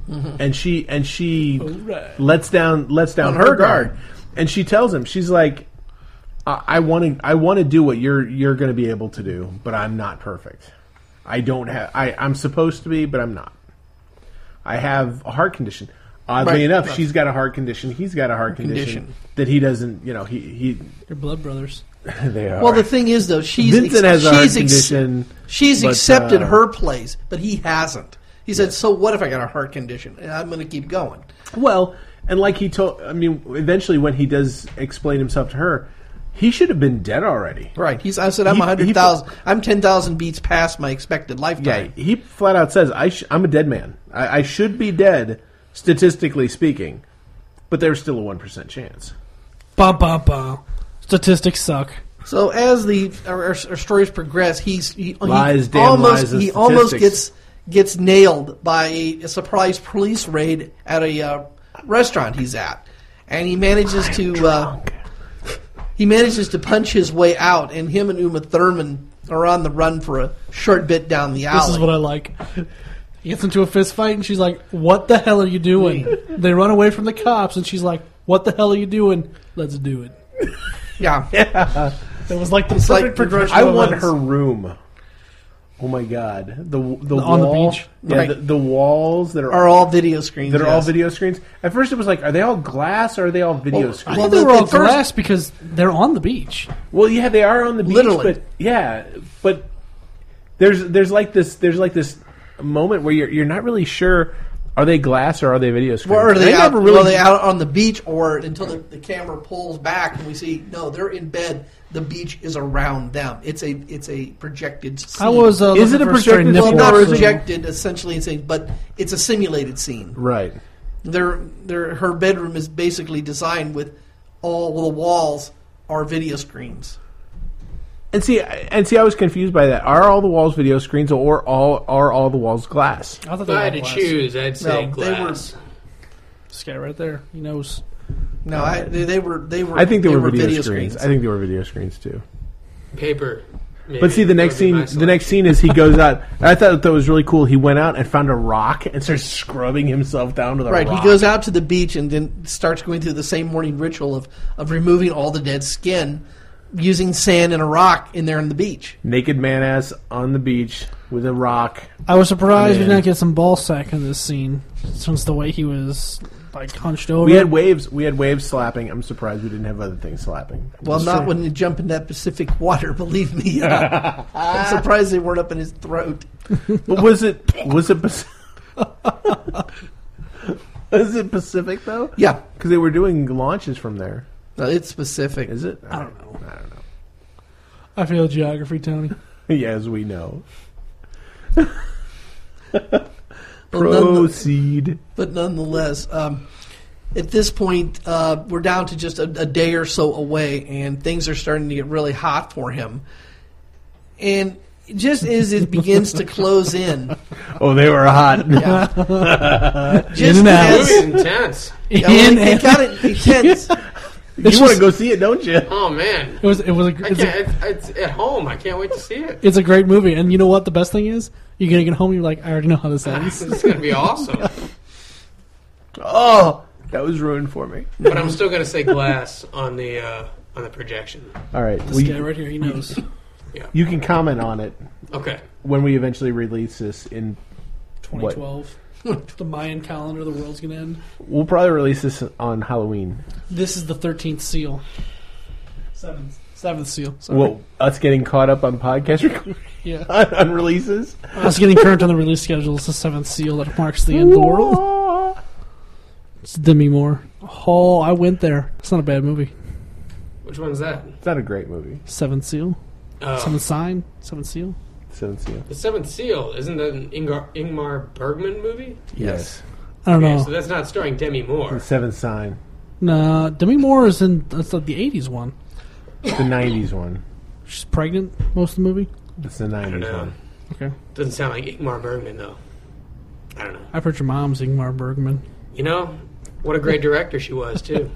and she and she Alright. lets down lets down On her, her guard. guard. And she tells him, she's like, I want to I want to do what you're you're going to be able to do, but I'm not perfect. I don't have I I'm supposed to be, but I'm not. I have a heart condition. Oddly Right. enough, she's got a heart condition. He's got a heart condition, condition. that he doesn't. You know, he he. They're blood brothers. They are. Well, the thing is, though, she's Vincent has a heart she's ex- condition. she's but, accepted uh, her place, but he hasn't. He said, "So what if I got a heart condition? And I'm going to keep going." Well, and like he told, I mean, eventually when he does explain himself to her, he should have been dead already. Right. He's. I said, "I'm He- a hundred he- thousand. I'm ten thousand beats past my expected Yeah, lifetime." he flat out says, I sh- I'm a dead man. I-, I should be dead, statistically speaking, but there's still a one percent chance. Ba ba ba. Statistics suck. So as the our, our, our stories progress, he's he, Lies, he damn almost lies, and he almost statistics. gets gets nailed by a, a surprise police raid at a uh, restaurant he's at, and he manages to uh, he manages to punch his way out, and him and Uma Thurman are on the run for a short bit down the alley. This is what I like. He gets into a fist fight, and she's like, "What the hell are you doing?" They run away from the cops, and she's like, "What the hell are you doing? Let's do it." yeah. It was like the It's perfect like- progression. I of want events. her room. Oh my god, the the On the wall- beach? Yeah, Right. the, the walls that are, Are all video screens. that are all yes. video screens. At first, it was like, are they all glass or are they all video Well, screens? I Well, think they the- were all at first- glass because they're on the beach. Well, yeah, they are on the beach, Literally. but yeah, but there's there's like this there's like this moment where you're you're not really sure, are they glass or are they video screens? Or are they, I out, never really well, are they out on the beach, or until the, the camera pulls back and we see no, they're in bed. The beach is around them. It's a it's a projected scene. I was. Uh, Is looking it a for stray projected nipple well, scene, not or is it- projected essentially, it's a, but it's a simulated scene. right. Their their her bedroom is basically designed with all the walls are video screens. And see, and see, I was confused by that. Are all the walls video screens, or all are all the walls glass? I thought If they I were had to glass. choose, I'd say No, they were- glass. This guy right there, he knows. No, I, they, they were they were. I think they, were, video, screens. I think they were video screens too. Paper. Maybe. But see, the That next would be scene, my the selection. next scene is he goes out. I thought that was really cool. He went out and found a rock and starts scrubbing himself down to the Right, rock. he goes out to the beach and then starts going through the same morning ritual of, of removing all the dead skin, using sand and a rock in there in the beach. Naked man ass on the beach with a rock. I was surprised we Man. did not get some ball sack in this scene, since the way he was like hunched over. We had waves. We had waves slapping. I'm surprised we didn't have other things slapping. Well, not when you jump in that Pacific water, believe me. Uh, I'm surprised they weren't up in his throat. But was it? Was it? Pac- Was it Pacific though? Yeah, Because they were doing launches from there. no, it's specific. Is it? I don't know. I don't know. I feel geography, Tony. Yeah, as we know. Well, none- Proceed. but nonetheless, um, at this point, uh, we're down to just a, a day or so away, and things are starting to get really hot for him. And just as it begins to close in, Oh, they were hot. just and out. as Movie's intense. yeah, well, it, it got it intense. You want to go see it, don't you? Oh man, It was. It was a. I It's, a, can't. It's, it's at home. I can't wait to see it. it's a great movie, and you know what? The best thing is, you're gonna get home. You're like, I already know how this ends. It's gonna be awesome. Oh, that was ruined for me. But I'm still gonna say glass on the uh, on the projection. All right, This we, guy right here, he knows. you can comment on it Okay. when we eventually release this. In twenty twelve, the Mayan calendar, the world's gonna end. we'll probably release this on Halloween. This is the thirteenth seal. Seventh. Seventh seal. Sorry. Well, us getting caught up on podcast recording yeah. on, on releases. I was getting current on the release schedule. It's the seventh seal that marks the end of the world. It's Demi Moore. Oh, I went there. It's not a bad movie. Which one's that? It's not a great movie. Seventh seal. Oh. Seventh sign. Seventh seal. Seventh Seal. The Seventh Seal. Isn't that an Ingar- Ingmar Bergman movie? Yes. I don't Okay, know. so that's not starring Demi The Moore. Seventh Sign. Nah, Demi Moore is in. That's like the eighties one. The nineties one. She's pregnant most of the movie. It's the I don't nineties know. one. Okay. Doesn't sound like Ingmar Bergman though. I don't know. I've heard your mom's Ingmar Bergman. You know, what a great director she was too.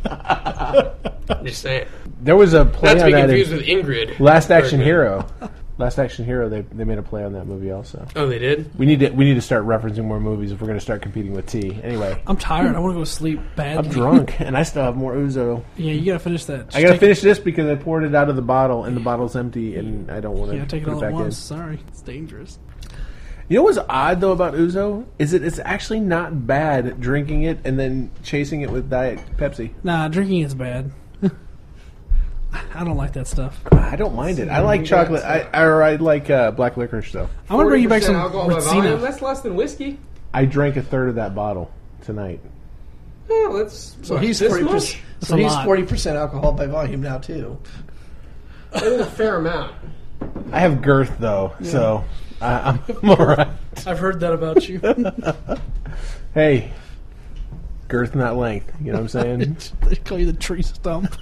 Just saying. There was a play Not to on be that confused in with Ingrid. Last Action Bergman. Hero. Last Action Hero, they they made a play on that movie also. Oh, they did? We need to we need to start referencing more movies if we're going to start competing with T. Anyway, I'm tired. I want to go to sleep badly. I'm drunk and I still have more Ouzo. Yeah, you gotta finish that. Just I got to take finish this because I poured it out of the bottle and the bottle's empty and I don't want It, to yeah, take it put all it at back once. Sorry, it's dangerous. in. You know what's odd though about Ouzo is that it's actually not bad drinking it and then chasing it with Diet Pepsi. Nah, drinking is bad. I don't like that stuff. I don't mind it. I like chocolate. I or I like uh, black licorice though. I want to bring you back some alcohol by volume. Retsina. That's less than whiskey. I drank a third of that bottle tonight. Oh, that's So what, he's this forty much? percent. That's So a he's lot. forty percent alcohol by volume now too. That is a fair amount. I have girth though, so I, I'm all right. I've heard that about you. Hey, girth not length. You know what I'm saying? They call you the tree stump.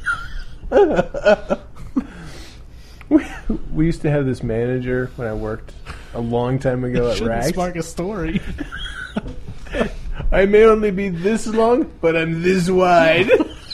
we, we used to have this manager when I worked a long time ago at Shouldn't Rags. spark a story. I may only be this long, but I'm this wide.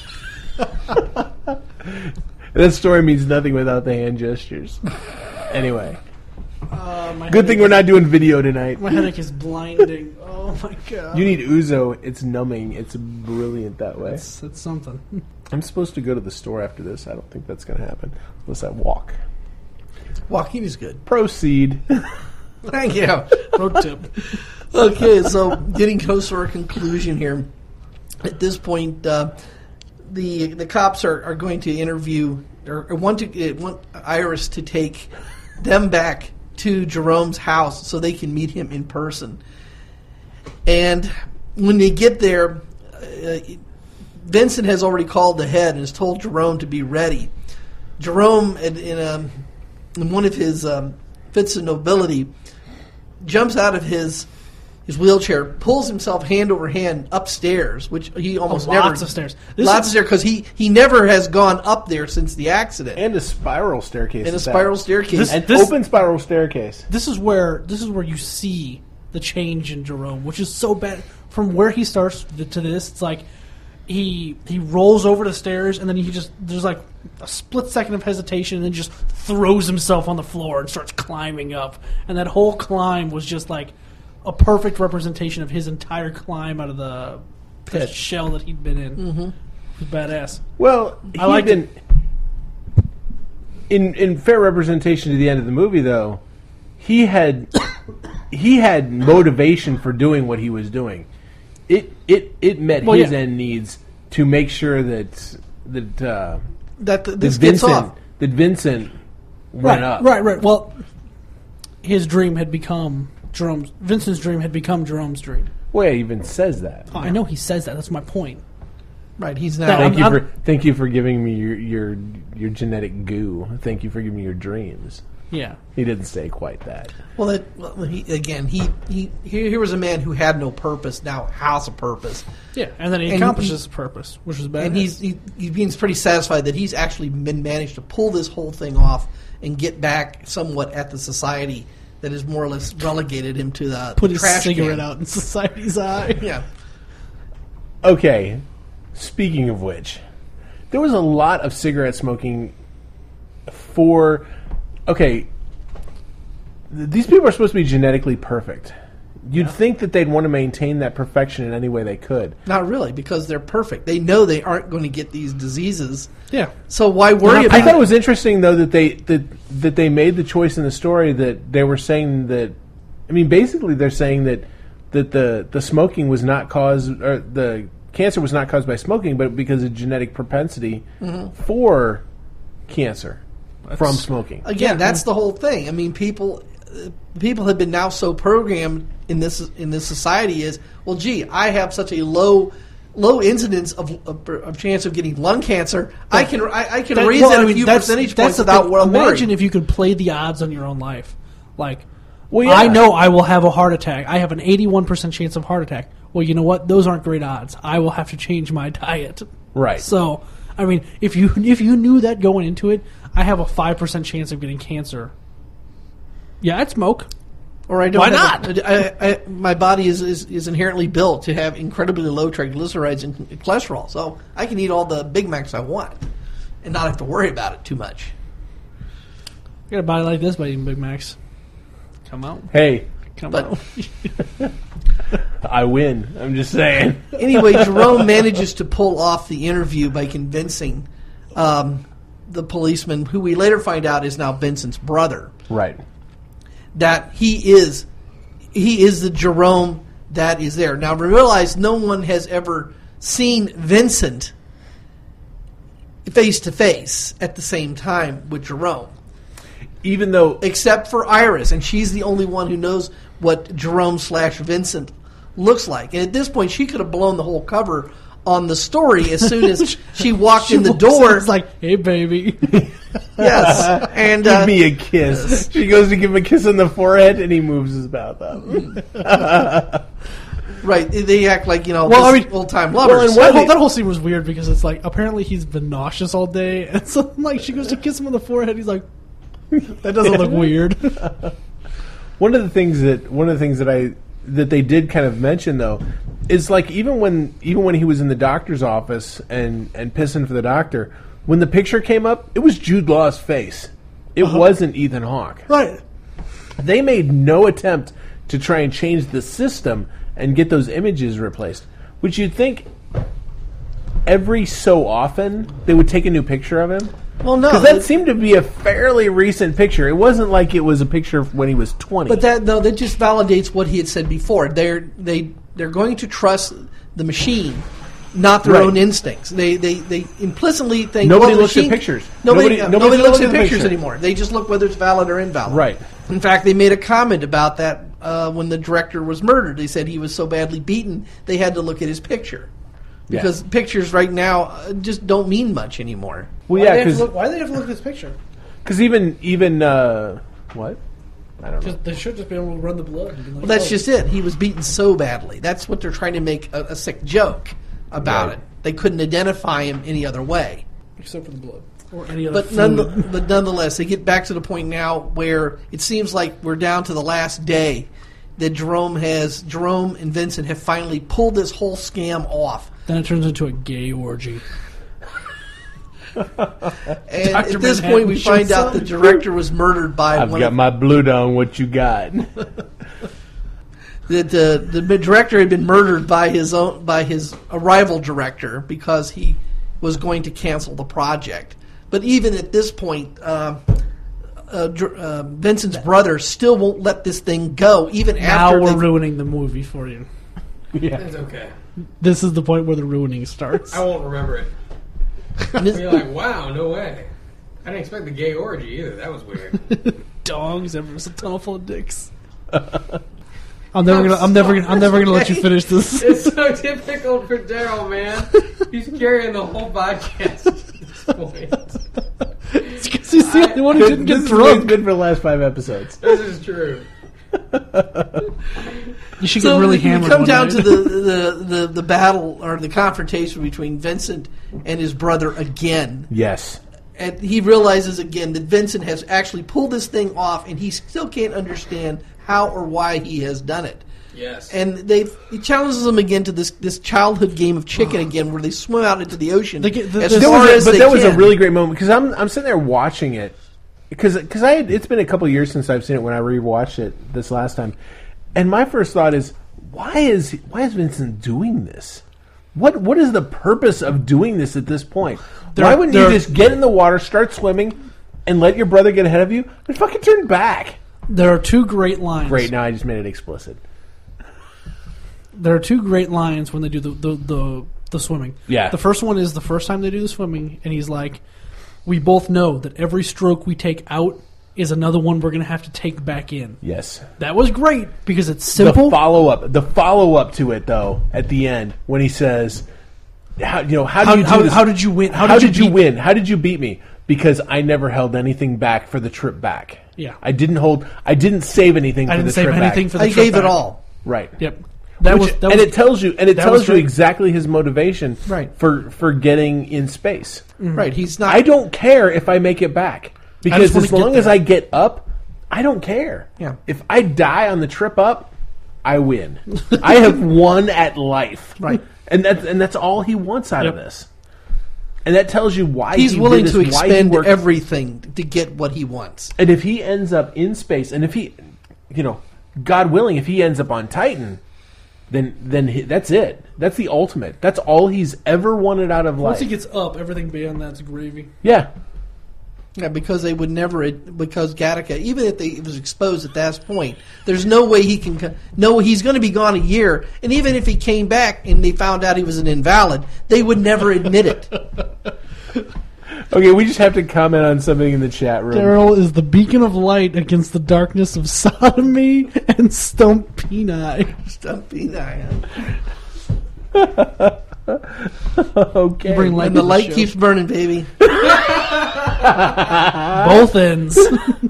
That story means nothing without the hand gestures. Anyway, Uh, my good thing headache- we're not doing video tonight. My headache is blinding. Oh my god. You need Ouzo. It's numbing. It's brilliant that way. It's, it's something. I'm supposed to go to the store after this. I don't think that's going to happen unless I walk. Walking is good. Proceed. Thank you. Pro tip. Okay, so getting close to our conclusion here. At this point, uh, the the cops are, are going to interview or, or want to uh, want Iris to take them back to Jerome's house so they can meet him in person. And when they get there, uh, Vincent has already called ahead and has told Jerome to be ready. Jerome, in, in, um, in one of his um, fits of nobility, jumps out of his his wheelchair, pulls himself hand over hand upstairs, which he almost Oh, never lots of stairs. This lots is- of stairs because he, he never has gone up there since the accident. And a spiral staircase. And a at that. spiral staircase. This- An this- open spiral staircase. This is where this is where you see the change in Jerome, which is so bad. From where he starts to this, it's like he he rolls over the stairs and then he just there's like a split second of hesitation and then just throws himself on the floor and starts climbing up. And that whole climb was just like a perfect representation of his entire climb out of the Pit. shell that he'd been in. Mm-hmm. It was badass. Well, he I liked didn't. In in fair representation to the end of the movie, though, he had he had motivation for doing what he was doing. It it it met Well, his yeah. end needs to make sure that that uh, that th- that this gets Vincent off. that Vincent went Right, up. right, right. Well, his dream had become Jerome's. Vincent's dream had become Jerome's dream. Well, yeah, he even says that. Oh, I know he says that. That's my point. Right, he's now. That- Thank I'm- you I'm- for thank you for giving me your your your genetic goo. Thank you for giving me your dreams. Yeah. He didn't say quite that. Well, that, well he, again, he, he here, here was a man who had no purpose, now has a purpose. Yeah, and then he And accomplishes he- his purpose, which is bad. And he's he, he being pretty satisfied that he's actually been managed to pull this whole thing off and get back somewhat at the society that has more or less relegated him to the, put the his trash cigarette can. out in society's eye. Yeah. Okay, speaking of which, there was a lot of cigarette smoking for. Okay, th- these people are supposed to be genetically perfect. You'd think that they'd want to maintain that perfection in any way they could. Not really, because they're perfect. They know they aren't going to get these diseases. Yeah. So why worry I about thought it it? was interesting though that they that that they made the choice in the story that they were saying that. I mean, basically, they're saying that that the the smoking was not caused, or the cancer was not caused by smoking, but because of genetic propensity for cancer from smoking. Again, Yeah. that's the whole thing. I mean, people uh, people have been now so programmed in this in this society is, well, gee, I have such a low low incidence of, of, of chance of getting lung cancer. I can I, I can That- raise well, that I a mean, few that's- percentage that's points the without thing. worrying. Imagine if you could play the odds on your own life. Like, Well, yeah. I know I will have a heart attack. I have an eighty-one percent chance of heart attack. Well, you know what? Those aren't great odds. I will have to change my diet. Right. So, I mean, if you if you knew that going into it, I have a five percent chance of getting cancer. Yeah, I'd smoke. Or I don't. Why have not? a- I, I, my body is, is is inherently built to have incredibly low triglycerides and cholesterol, so I can eat all the Big Macs I want and not have to worry about it too much. I got a body like this by eating Big Macs. Come out. Hey, Come But- out. I win. I'm just saying. Anyway, Jerome manages to pull off the interview by convincing um, the policeman, who we later find out is now Vincent's brother, Right. that he is he is the Jerome that is there. Now, realize no one has ever seen Vincent face to face at the same time with Jerome, Even though except for Iris, and she's the only one who knows what Jerome slash Vincent looks like. And at this point, she could have blown the whole cover on the story as soon as she walked in the walks in, door. It's like, hey, baby. Yes, and give uh, me a kiss. She goes to give him a kiss on the forehead, and he moves his mouth up. right, they act like you know Well, I mean- old time Well, lovers. and that, what- whole, that whole scene was weird because it's like, apparently he's been nauseous all day. And so, like, she goes to kiss him on the forehead. He's like, that doesn't look weird. One of the things that one of the things that I that they did kind of mention though is like even when even when he was in the doctor's office and and pissing for the doctor, when the picture came up, it was Jude Law's face. It Uh-huh. wasn't Ethan Hawke. Right. They made no attempt to try and change the system and get those images replaced, which you'd think every so often they would take a new picture of him. well, no, Because that seemed to be a fairly recent picture. It wasn't like it was a picture of when he was twenty. but that no, that just validates what he had said before. They're they they're going to trust the machine, not their Right. own instincts. They they they implicitly think Nobody well, the looks at machine- pictures. Nobody Nobody- uh, nobody's nobody gonna looks look at at the pictures picture. anymore. They just look whether it's valid or invalid. Right. In fact, they made a comment about that uh, when the director was murdered. They said he was so badly beaten they had to look at his picture Yeah. because pictures right now uh, just don't mean much anymore. Well, Why yeah, they have to because look- why do they have to look at this picture? even even uh, what? I don't know. Because they should just be able to run the blood. And be like, Well, that's oh. just it. He was beaten so badly. That's what they're trying to make a, a sick joke about Right. it. They couldn't identify him any other way. Except for the blood. Or any other But, fluid. none, but nonetheless, they get back to the point now where it seems like we're down to the last day that Jerome has Jerome and Vincent have finally pulled this whole scam off. Then it turns into a gay orgy. And Doctor at this Manhattan point, we find shows out up. the director was murdered by I've one got of, my blue on. What you got? that uh, the director had been murdered by his own by his a rival director because he was going to cancel the project. But even at this point, uh, uh, Dr- uh, Vincent's brother still won't let this thing go, even Now after we're they've- ruining the movie for you. yeah. It's okay. This is the point where the ruining starts. I won't remember it. You're like, wow, no way. I didn't expect the gay orgy either. That was weird. Dogs, everyone's a tunnel full of dicks. I'm never gonna. I'm never gonna. I'm never gonna let you finish this. It's so typical for Daryl, man. He's carrying the whole podcast at this point. It's because he's the only one who didn't This get is drunk. good for the last five episodes. This is true. You should So get really we hammered. come one down night. to the, the, the, the battle or the confrontation between Vincent and his brother again. Yes. And he realizes again that Vincent has actually pulled this thing off, and he still can't understand how or why he has done it. Yes. And they he challenges them again to this, this childhood game of chicken again, where they swim out into the ocean They get- the- as the- That far was a- as but they that was a can. really great moment because I'm I'm sitting there watching it because because I had, it's been a couple of years since I've seen it when I rewatched it this last time, and my first thought is why is why is Vincent doing this? What what is the purpose of doing this at this point? There- why wouldn't you there- just get in the water, start swimming, and let your brother get ahead of you and fucking turn back? There are two great lines. Great, now I just made it explicit. There are two great lines when they do the the, the the swimming. Yeah. The first one is the first time they do the swimming, and he's like, "We both know that every stroke we take out is another one we're going to have to take back in." Yes. That was great because it's simple. The follow up, the follow up to it though, at the end when he says, "How you know how do How- you do how- this? how did you win? How, How did, did you, you beat- win? How did you beat me? Because I never held anything back for the trip back. Yeah. I didn't hold. I didn't save anything. I for didn't the save trip anything back. for the I trip gave back. it all. Right. Yep. That Which- was that and was, it tells you, and it that tells was you great. exactly his motivation, Right. for for getting in space. Right, he's not. I don't care if I make it back because wanna as get long as there. I get up, I don't care. Yeah. If I die on the trip up, I win. I have won at life. Right. And that's and that's all he wants out of Yep. this. and that tells you why He's he willing did to this, why he expend worked- everything to get what he wants. And if he ends up in space, and if he, you know, God willing, if he ends up on Titan, then then he, that's it. That's the ultimate. That's all he's ever wanted out of life. Once he gets up, everything beyond that's gravy. yeah. Yeah, because they would never, because Gattaca, even if they, it was exposed at that point, there's no way he can, co- no, he's going to be gone a year, and even if he came back and they found out he was an invalid, they would never admit it. Okay, we just have to comment on something in the chat room. Daryl is the beacon of light against the darkness of sodomy and Stumpini. Stumpy Okay. Bring light And the to light show. keeps burning, baby. Both ends.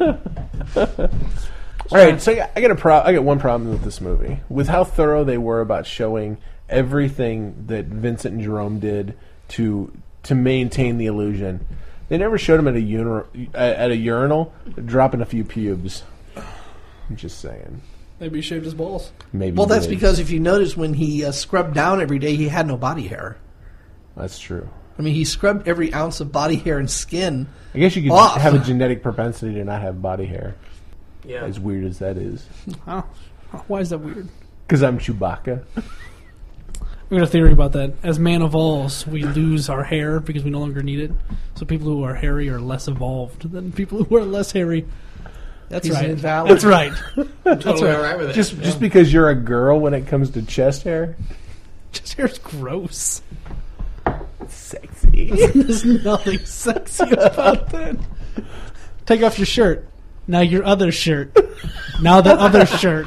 All right, so I got, I got a pro- I got one problem with this movie, with how thorough they were about showing everything that Vincent and Jerome did to to maintain the illusion. They never showed him at a uni- at a urinal dropping a few pubes. I'm just saying. Maybe he shaved his balls. Maybe. Well, he that's did. because if you notice when he uh, scrubbed down every day, he had no body hair. That's true. I mean, he scrubbed every ounce of body hair and skin. I guess you could Off. have a genetic propensity to not have body hair. Yeah. As weird as that is, Oh, why is that weird? because I'm Chewbacca. We got a theory about that. As man evolves, we lose our hair because we no longer need it. So people who are hairy are less evolved than people who are less hairy. That's He's right. an invalid. That's right. Totally right. all right with it. Just Yeah. just because you're a girl when it comes to chest hair, Just hair's gross. sexy. There's nothing sexy about that. Take off your shirt. Now your other shirt. Now that other shirt.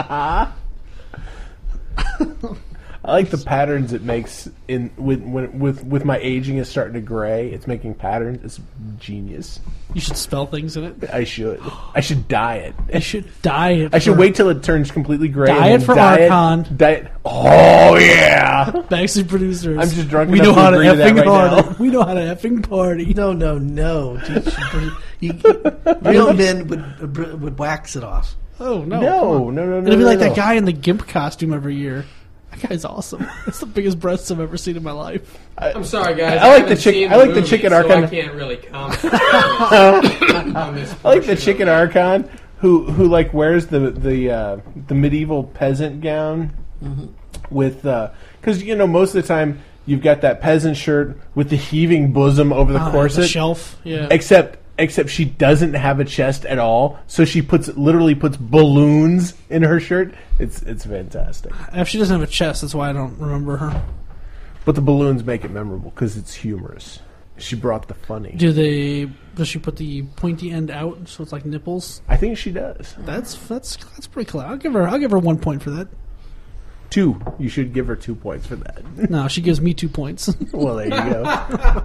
I like the patterns it makes in with when, with with my aging is starting to gray. It's making patterns. It's genius. You should spell things in it. I should. I should dye it. You should dye it. I should for wait till it turns completely gray. Dye and it then for dye it- Archon. Dye it. Oh yeah. Backstreet Producers. I'm just drunk We enough know to how to agree to that effing right party. now. We know how to effing party. No, no, no. You, real men would would wax it off. Oh no! No, come on. no, no, no. It'd be no, like no. that guy in the GIMP costume every year. That guy's awesome. That's the biggest breasts I've ever seen in my life. I'm sorry, guys. I like the haven't chick- seen I like the movie, chicken so Archon. I can't really comment on this. I like the portion chicken of it. Archon who who like wears the the uh, the medieval peasant gown with because you know most of the time you've got that peasant shirt with the heaving bosom over the Ah, corset, the shelf. Yeah. except except she doesn't have a chest at all, so she puts literally puts balloons in her shirt. It's it's fantastic, If she doesn't have a chest, that's why I don't remember her. but the balloons make it memorable because it's humorous. She brought the funny. Do they? Does she put the pointy end out so it's like nipples? I think she does. That's that's that's pretty clever. I'll give her. I'll give her one point for that. Two. You should give her two points for that. No, she gives me two points. Well, there you go.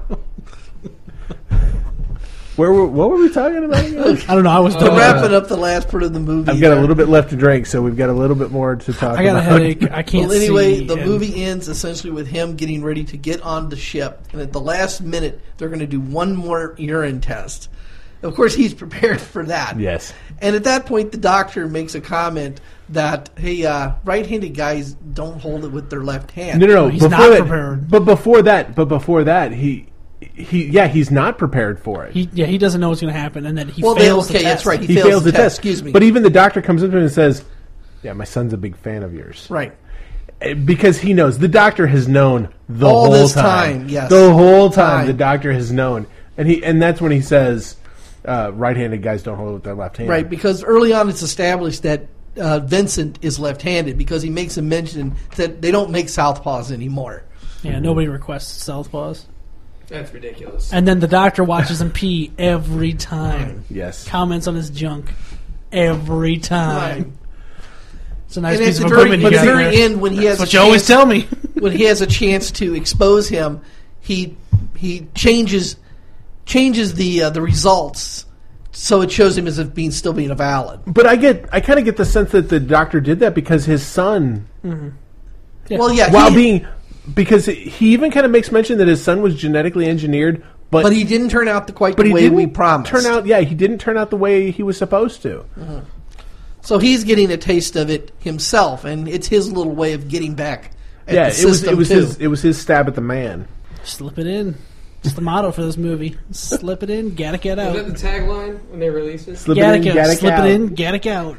Where were, what were we talking about again? I don't know. I was To done. wrap up the last part of the movie. I've got a there. little bit left to drink, so we've got a little bit more to talk I got a about. headache. I can't. Well, anyway, see, the and- movie ends essentially with him getting ready to get on the ship, and at the last minute, they're going to do one more urine test. Of course, he's prepared for that. Yes. And at that point, the doctor makes a comment that, "Hey, uh, right-handed guys don't hold it with their left hand." No, no, no. He's before not that, prepared. But before that, but before that, he, he, yeah, he's not prepared for it. He, yeah, he doesn't know what's going to happen, and then he Well, they- fails okay, the that's test. right. he fails fails the the test, test. excuse me. But even the doctor comes up to him and says, "Yeah, my son's a big fan of yours." Right. Eh, Because he knows. The doctor has known the All whole this time. time, yes. The whole time, Time. the doctor has known, and he, and that's when he says, uh, "Right-handed guys don't hold it with their left hand." Right, because early on it's established that uh, Vincent is left-handed because he makes a mention that they don't make southpaws anymore. Yeah, nobody requests southpaws. That's ridiculous. And then the doctor watches him pee every time. Yes. Comments on his junk every time. Right. It's a nice And at piece the of very, equipment at you the got very there. end, when he has That's what a you always chance- tell me. when he has a chance to expose him, he he changes changes the uh, the results so it shows him as if being still being a valid. But I get, I kind of get the sense that the doctor did that because his son, Yeah. Well, yeah, while he, being, because he even kind of makes mention that his son was genetically engineered, but but he didn't turn out the quite but the he way didn't we promised. turn out. Yeah, he didn't turn out the way he was supposed to. So he's getting a taste of it himself, and it's his little way of getting back at Yeah, the it was system it was too. his it was his stab at the man. Slip it in. It's the motto for this movie. Slip it in, Gattaca out. Was that the tagline when they released it? Slip it in, Gattaca, Gattaca slip out. it in, Gattaca out.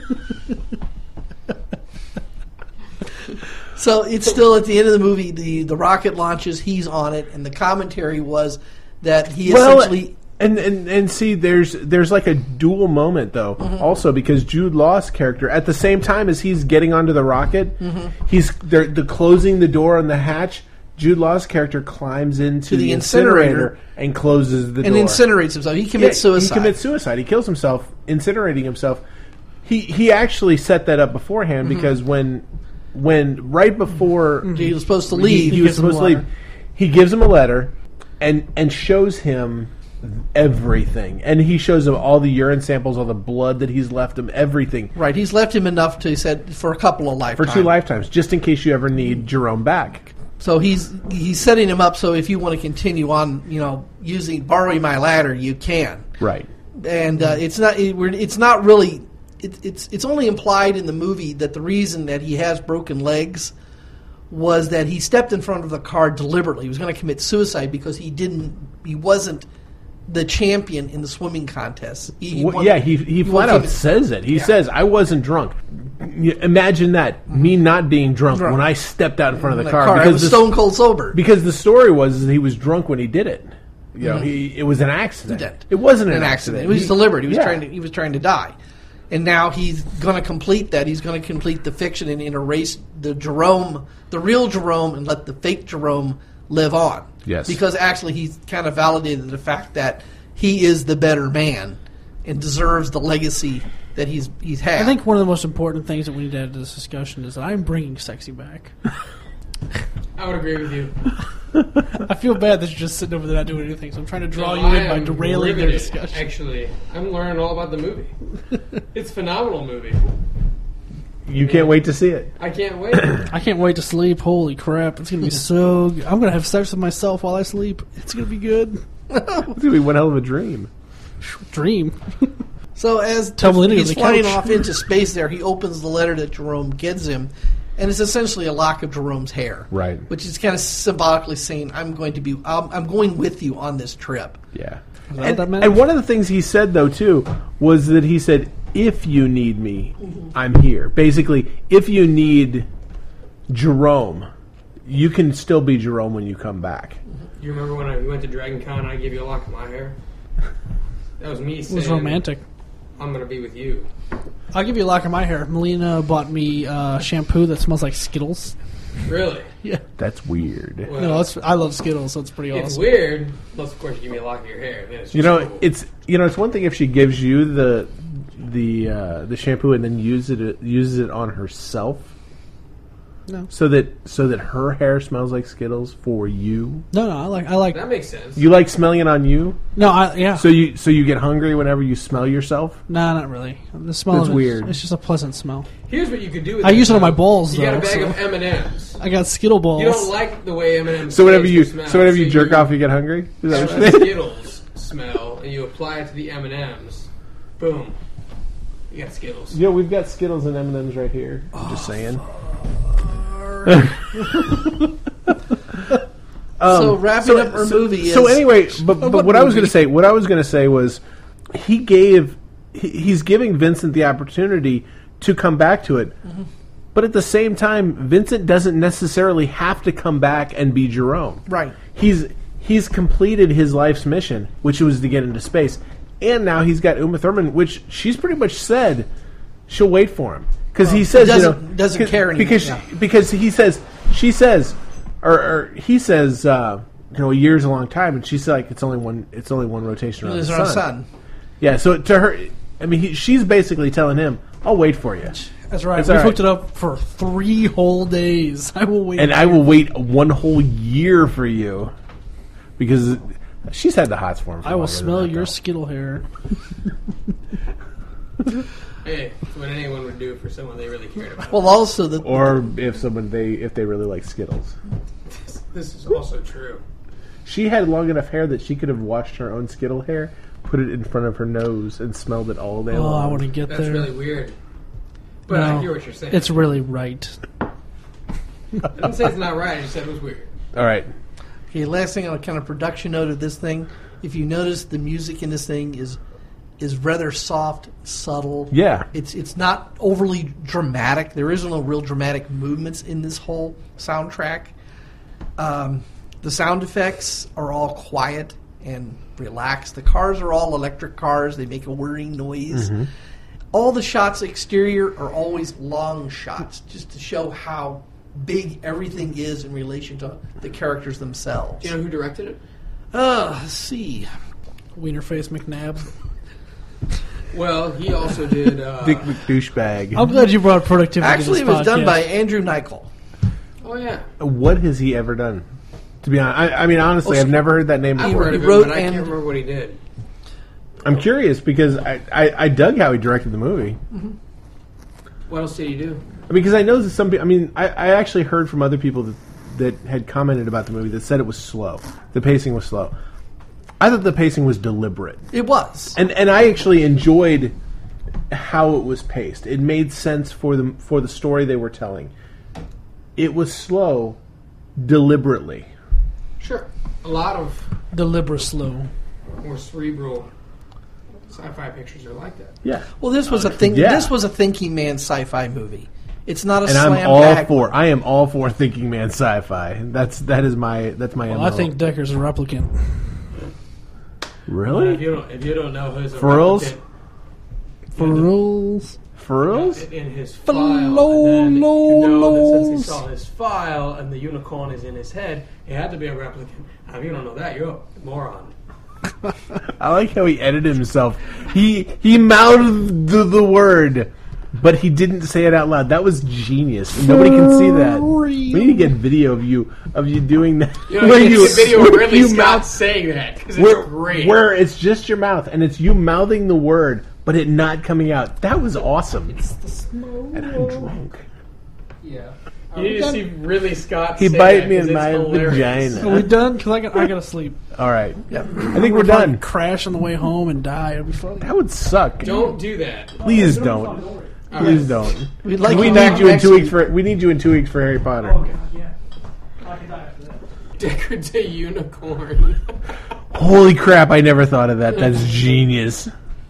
So it's still at the end of the movie. The the rocket launches. He's on it, and the commentary was that he Well, essentially. and, and and see, there's there's like a dual moment though, Mm-hmm. also because Jude Law's character, at the same time as he's getting onto the rocket, Mm-hmm. he's they're, the closing the door on the hatch. Jude Law's character climbs into To the the, incinerator. incinerator and closes the and door. incinerates himself. He Yeah, commits suicide. He commits suicide. He kills himself, incinerating himself. He he actually set that up beforehand Mm-hmm. because when when right before he was supposed to he, leave. he He was gives him a supposed to leave, letter. he gives him a letter and and shows him everything, and he shows him all the urine samples, all the blood that he's left him, everything Right, he's left him enough to, he said, for a couple of for lifetimes. two lifetimes, just in case you ever need Jerome back. So he's he's setting him up so if you want to continue on, you know, using borrowing my ladder, you can. Right. And uh, it's not it, we're- it's not really it, it's it's only implied in the movie that the reason that he has broken legs was that he stepped in front of the car deliberately. He was going to commit suicide because he didn't he wasn't the champion in the swimming contest. He, he Well, won- yeah, he he flat won- out says it. He Yeah. says, "I wasn't drunk." Y- Imagine that, me not being drunk, Drunk. when I stepped out in front of in the the car, car. I because was the, stone cold sober. because the story was that he was drunk when he did it. You know, he it was an accident. Accident. It wasn't an, an accident. It was He- deliberate. He was yeah. trying to he was trying to die, and now he's going to complete that. He's going to complete the fiction and, and erase the Jerome, the real Jerome, and let the fake Jerome live on. Yes. because actually he's kind of validated the fact that he is the better man and deserves the legacy that he's he's had. I think one of the most important things that we need to add to this discussion is that I'm bringing sexy back. I would agree with you. I feel bad that you're just sitting over there not doing anything, so I'm trying to draw No, you I in by am derailing their riveted, discussion. Actually, I'm learning all about the movie. It's a phenomenal movie. You can't wait to see it. I can't wait. I can't wait to sleep. Holy crap. It's going to be so good. I'm going to have sex with myself while I sleep. It's going to be good. It's gonna be one hell of a dream. Dream. So as Tumbling into he's the flying couch. off into space there, he opens the letter that Jerome gives him, and it's essentially a lock of Jerome's hair. Right. Which is kind of symbolically saying, I'm going to be, I'm, I'm going with you on this trip. Yeah. Is that And, what that meant? and one of the things he said though too was that he said, "If you need me, I'm here." Basically, if you need Jerome, you can still be Jerome when you come back. You remember when I we went to Dragon Con and I gave you a lock of my hair? That was me It saying, was romantic. I'm going to be with you. I'll give you a lock of my hair. Melina bought me uh, shampoo that smells like Skittles. Really? Yeah. That's weird. Well, No, it's, I love Skittles, so it's pretty it's awesome. weird. Unless, of course, you give me a lock of your hair. Then it's just You know, cool. it's you know, it's one thing if she gives you the the uh, the shampoo and then uses it uses it on herself, No. so that so that her hair smells like Skittles for you. No, no, I like, I like, That makes sense. You like smelling it on you, no, I, yeah. so you so you get hungry whenever you smell yourself. No, not really. The smell That's of it, weird. It's just a pleasant smell. Here's what you could do with I that, use it on though. my balls, You got a though, bag so- of M and M's. I got Skittle balls. You don't like the way M and M's So whenever taste you or smell, so whenever you jerk you off, you get hungry. Is that have what the you're saying? Skittles smell, and you apply it to the M and M's. Boom. You got Skittles. You know, we've got Skittles and M and M's right here. I'm just saying. so wrapping up our so, movie is... so anyway, but, but What what I was going movie? to say, what I was going to say was, he gave, he, he's giving Vincent the opportunity to come back to it, Mm-hmm. but at the same time, Vincent doesn't necessarily have to come back and be Jerome. Right. He's he's completed his life's mission, which was to get into space, and now he's got Uma Thurman, which she's pretty much said she'll wait for him because he says doesn't- you know doesn't 'cause- care anymore, because yeah. because he says she says or, or he says uh, you know a year's a long time, and she's like it's only one it's only one rotation around It's the our sun. son. Yeah, so to her, I mean, he, she's basically telling him, "I'll wait for you." That's right. It's We all right. hooked it up for three whole days. I will wait. And I will wait one whole year for you because she's had the hots for him. For I will longer than smell that, your though. Skittle hair. Hey, it's what anyone would do for someone they really cared about. Well, also, the, Or if someone they if they really like Skittles. This is also true. She had long enough hair that she could have washed her own Skittle hair, put it in front of her nose, and smelled it all day Oh, long. I want to get That's there. really weird. But I No, hear what you're saying. It's really right. I didn't say it's not right. I just said it was weird. All right. Okay, last thing on a kind of production note of this thing. If you notice, the music in this thing is is rather soft, subtle. Yeah. It's it's not overly dramatic. There isn't no real dramatic movements in this whole soundtrack. Um, the sound effects are all quiet and relaxed. The cars are all electric cars. They make a whirring noise. Mm-hmm. All the shots exterior are always long shots, just to show how big everything is in relation to the characters themselves. Do you know who directed it? Uh, let's see. Wienerface McNabb. Well, he also did. Uh, Dick McDouchebag. I'm glad you brought productivity Actually, it to this was done podcast. by Andrew Nichol. oh yeah, What has he ever done? To be honest, I, I mean, honestly, Oh, I've never heard that name I've before. heard he of him, wrote but I and- can't remember what he did. I'm curious because I, I, I dug how he directed the movie. What else did he do? Because I know that some people, I mean, I, I actually heard from other people that, that had commented about the movie that said it was slow. The pacing was slow. I thought the pacing was deliberate. It was. And and I actually enjoyed how it was paced. It made sense for the, for the story they were telling. It was slow deliberately. Sure, a lot of Deliberate slow. more cerebral sci-fi pictures are like that. Yeah. Well, this was a think. Yeah. This was a thinking man sci-fi movie. It's not a And slam I'm all bag. for I am all for thinking man sci-fi. That's that is my that's my Well, M O. I think Decker's a replicant. Really? If you don't, if you don't know who's a For reals? replicant, For rules. For reals? in, in his For file, low, and then low, you know that since he lows. saw his file and the unicorn is in his head, it had to be a replicant. Now, if you don't know that, you're a moron. I like how he edited himself. He he mouthed the, the word, but he didn't say it out loud. That was genius. Nobody can see that. We need to get video of you of you doing that. You know, Where you you- see a video of where Ridley you Scott mouth- saying that because it's where, great. where it's just your mouth and it's you mouthing the word, but it not coming out. That was awesome. And I'm drunk. yeah. You need to see Ridley Scott. He say bite that me 'cause in it's my hilarious. vagina. Are we done? Because I got I got to sleep. All right. Yep. I think we're If I done. Crash on the way home and die. It'd be funny. That would suck. Don't do that. Please don't. Please don't. We'd like We you need back you in next two weeks week. for we need you in two weeks for Harry Potter. God, yeah. I could die after that. Decker to unicorn. Holy crap, I never thought of that. That's genius.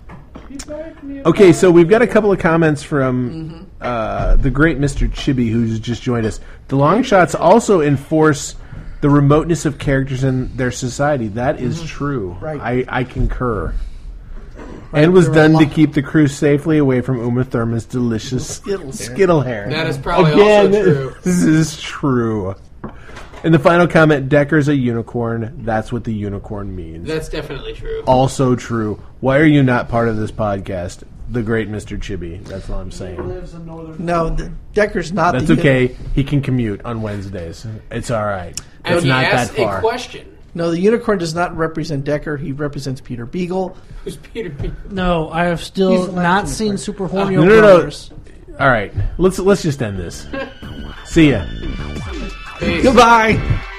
Okay, so we've got a couple of comments from uh, the great Mister Chibi, who's just joined us. The long shots also enforce the remoteness of characters in their society. That is true. Right. I, I concur. And was there are done a to lot- keep the crew safely away from Uma Thurman's delicious Skittles hair. Skittle hair. That is probably Again, also true. This is true. And the final comment, Decker's a unicorn. That's what the unicorn means. That's definitely true. Also true. Why are you not part of this podcast? The great Mister Chibi. That's all I'm saying. Lives in northern. No, the, Decker's not. That's the, okay. He can commute on Wednesdays. It's all right. And It's he not that asked far. a question. No, the unicorn does not represent Decker. He represents Peter Beagle. Who's Peter Beagle? No, I have He's still the not last seen one. Super Hornio No, no, no. Brothers. All right. Let's let's just end this. See ya. Peace. Goodbye.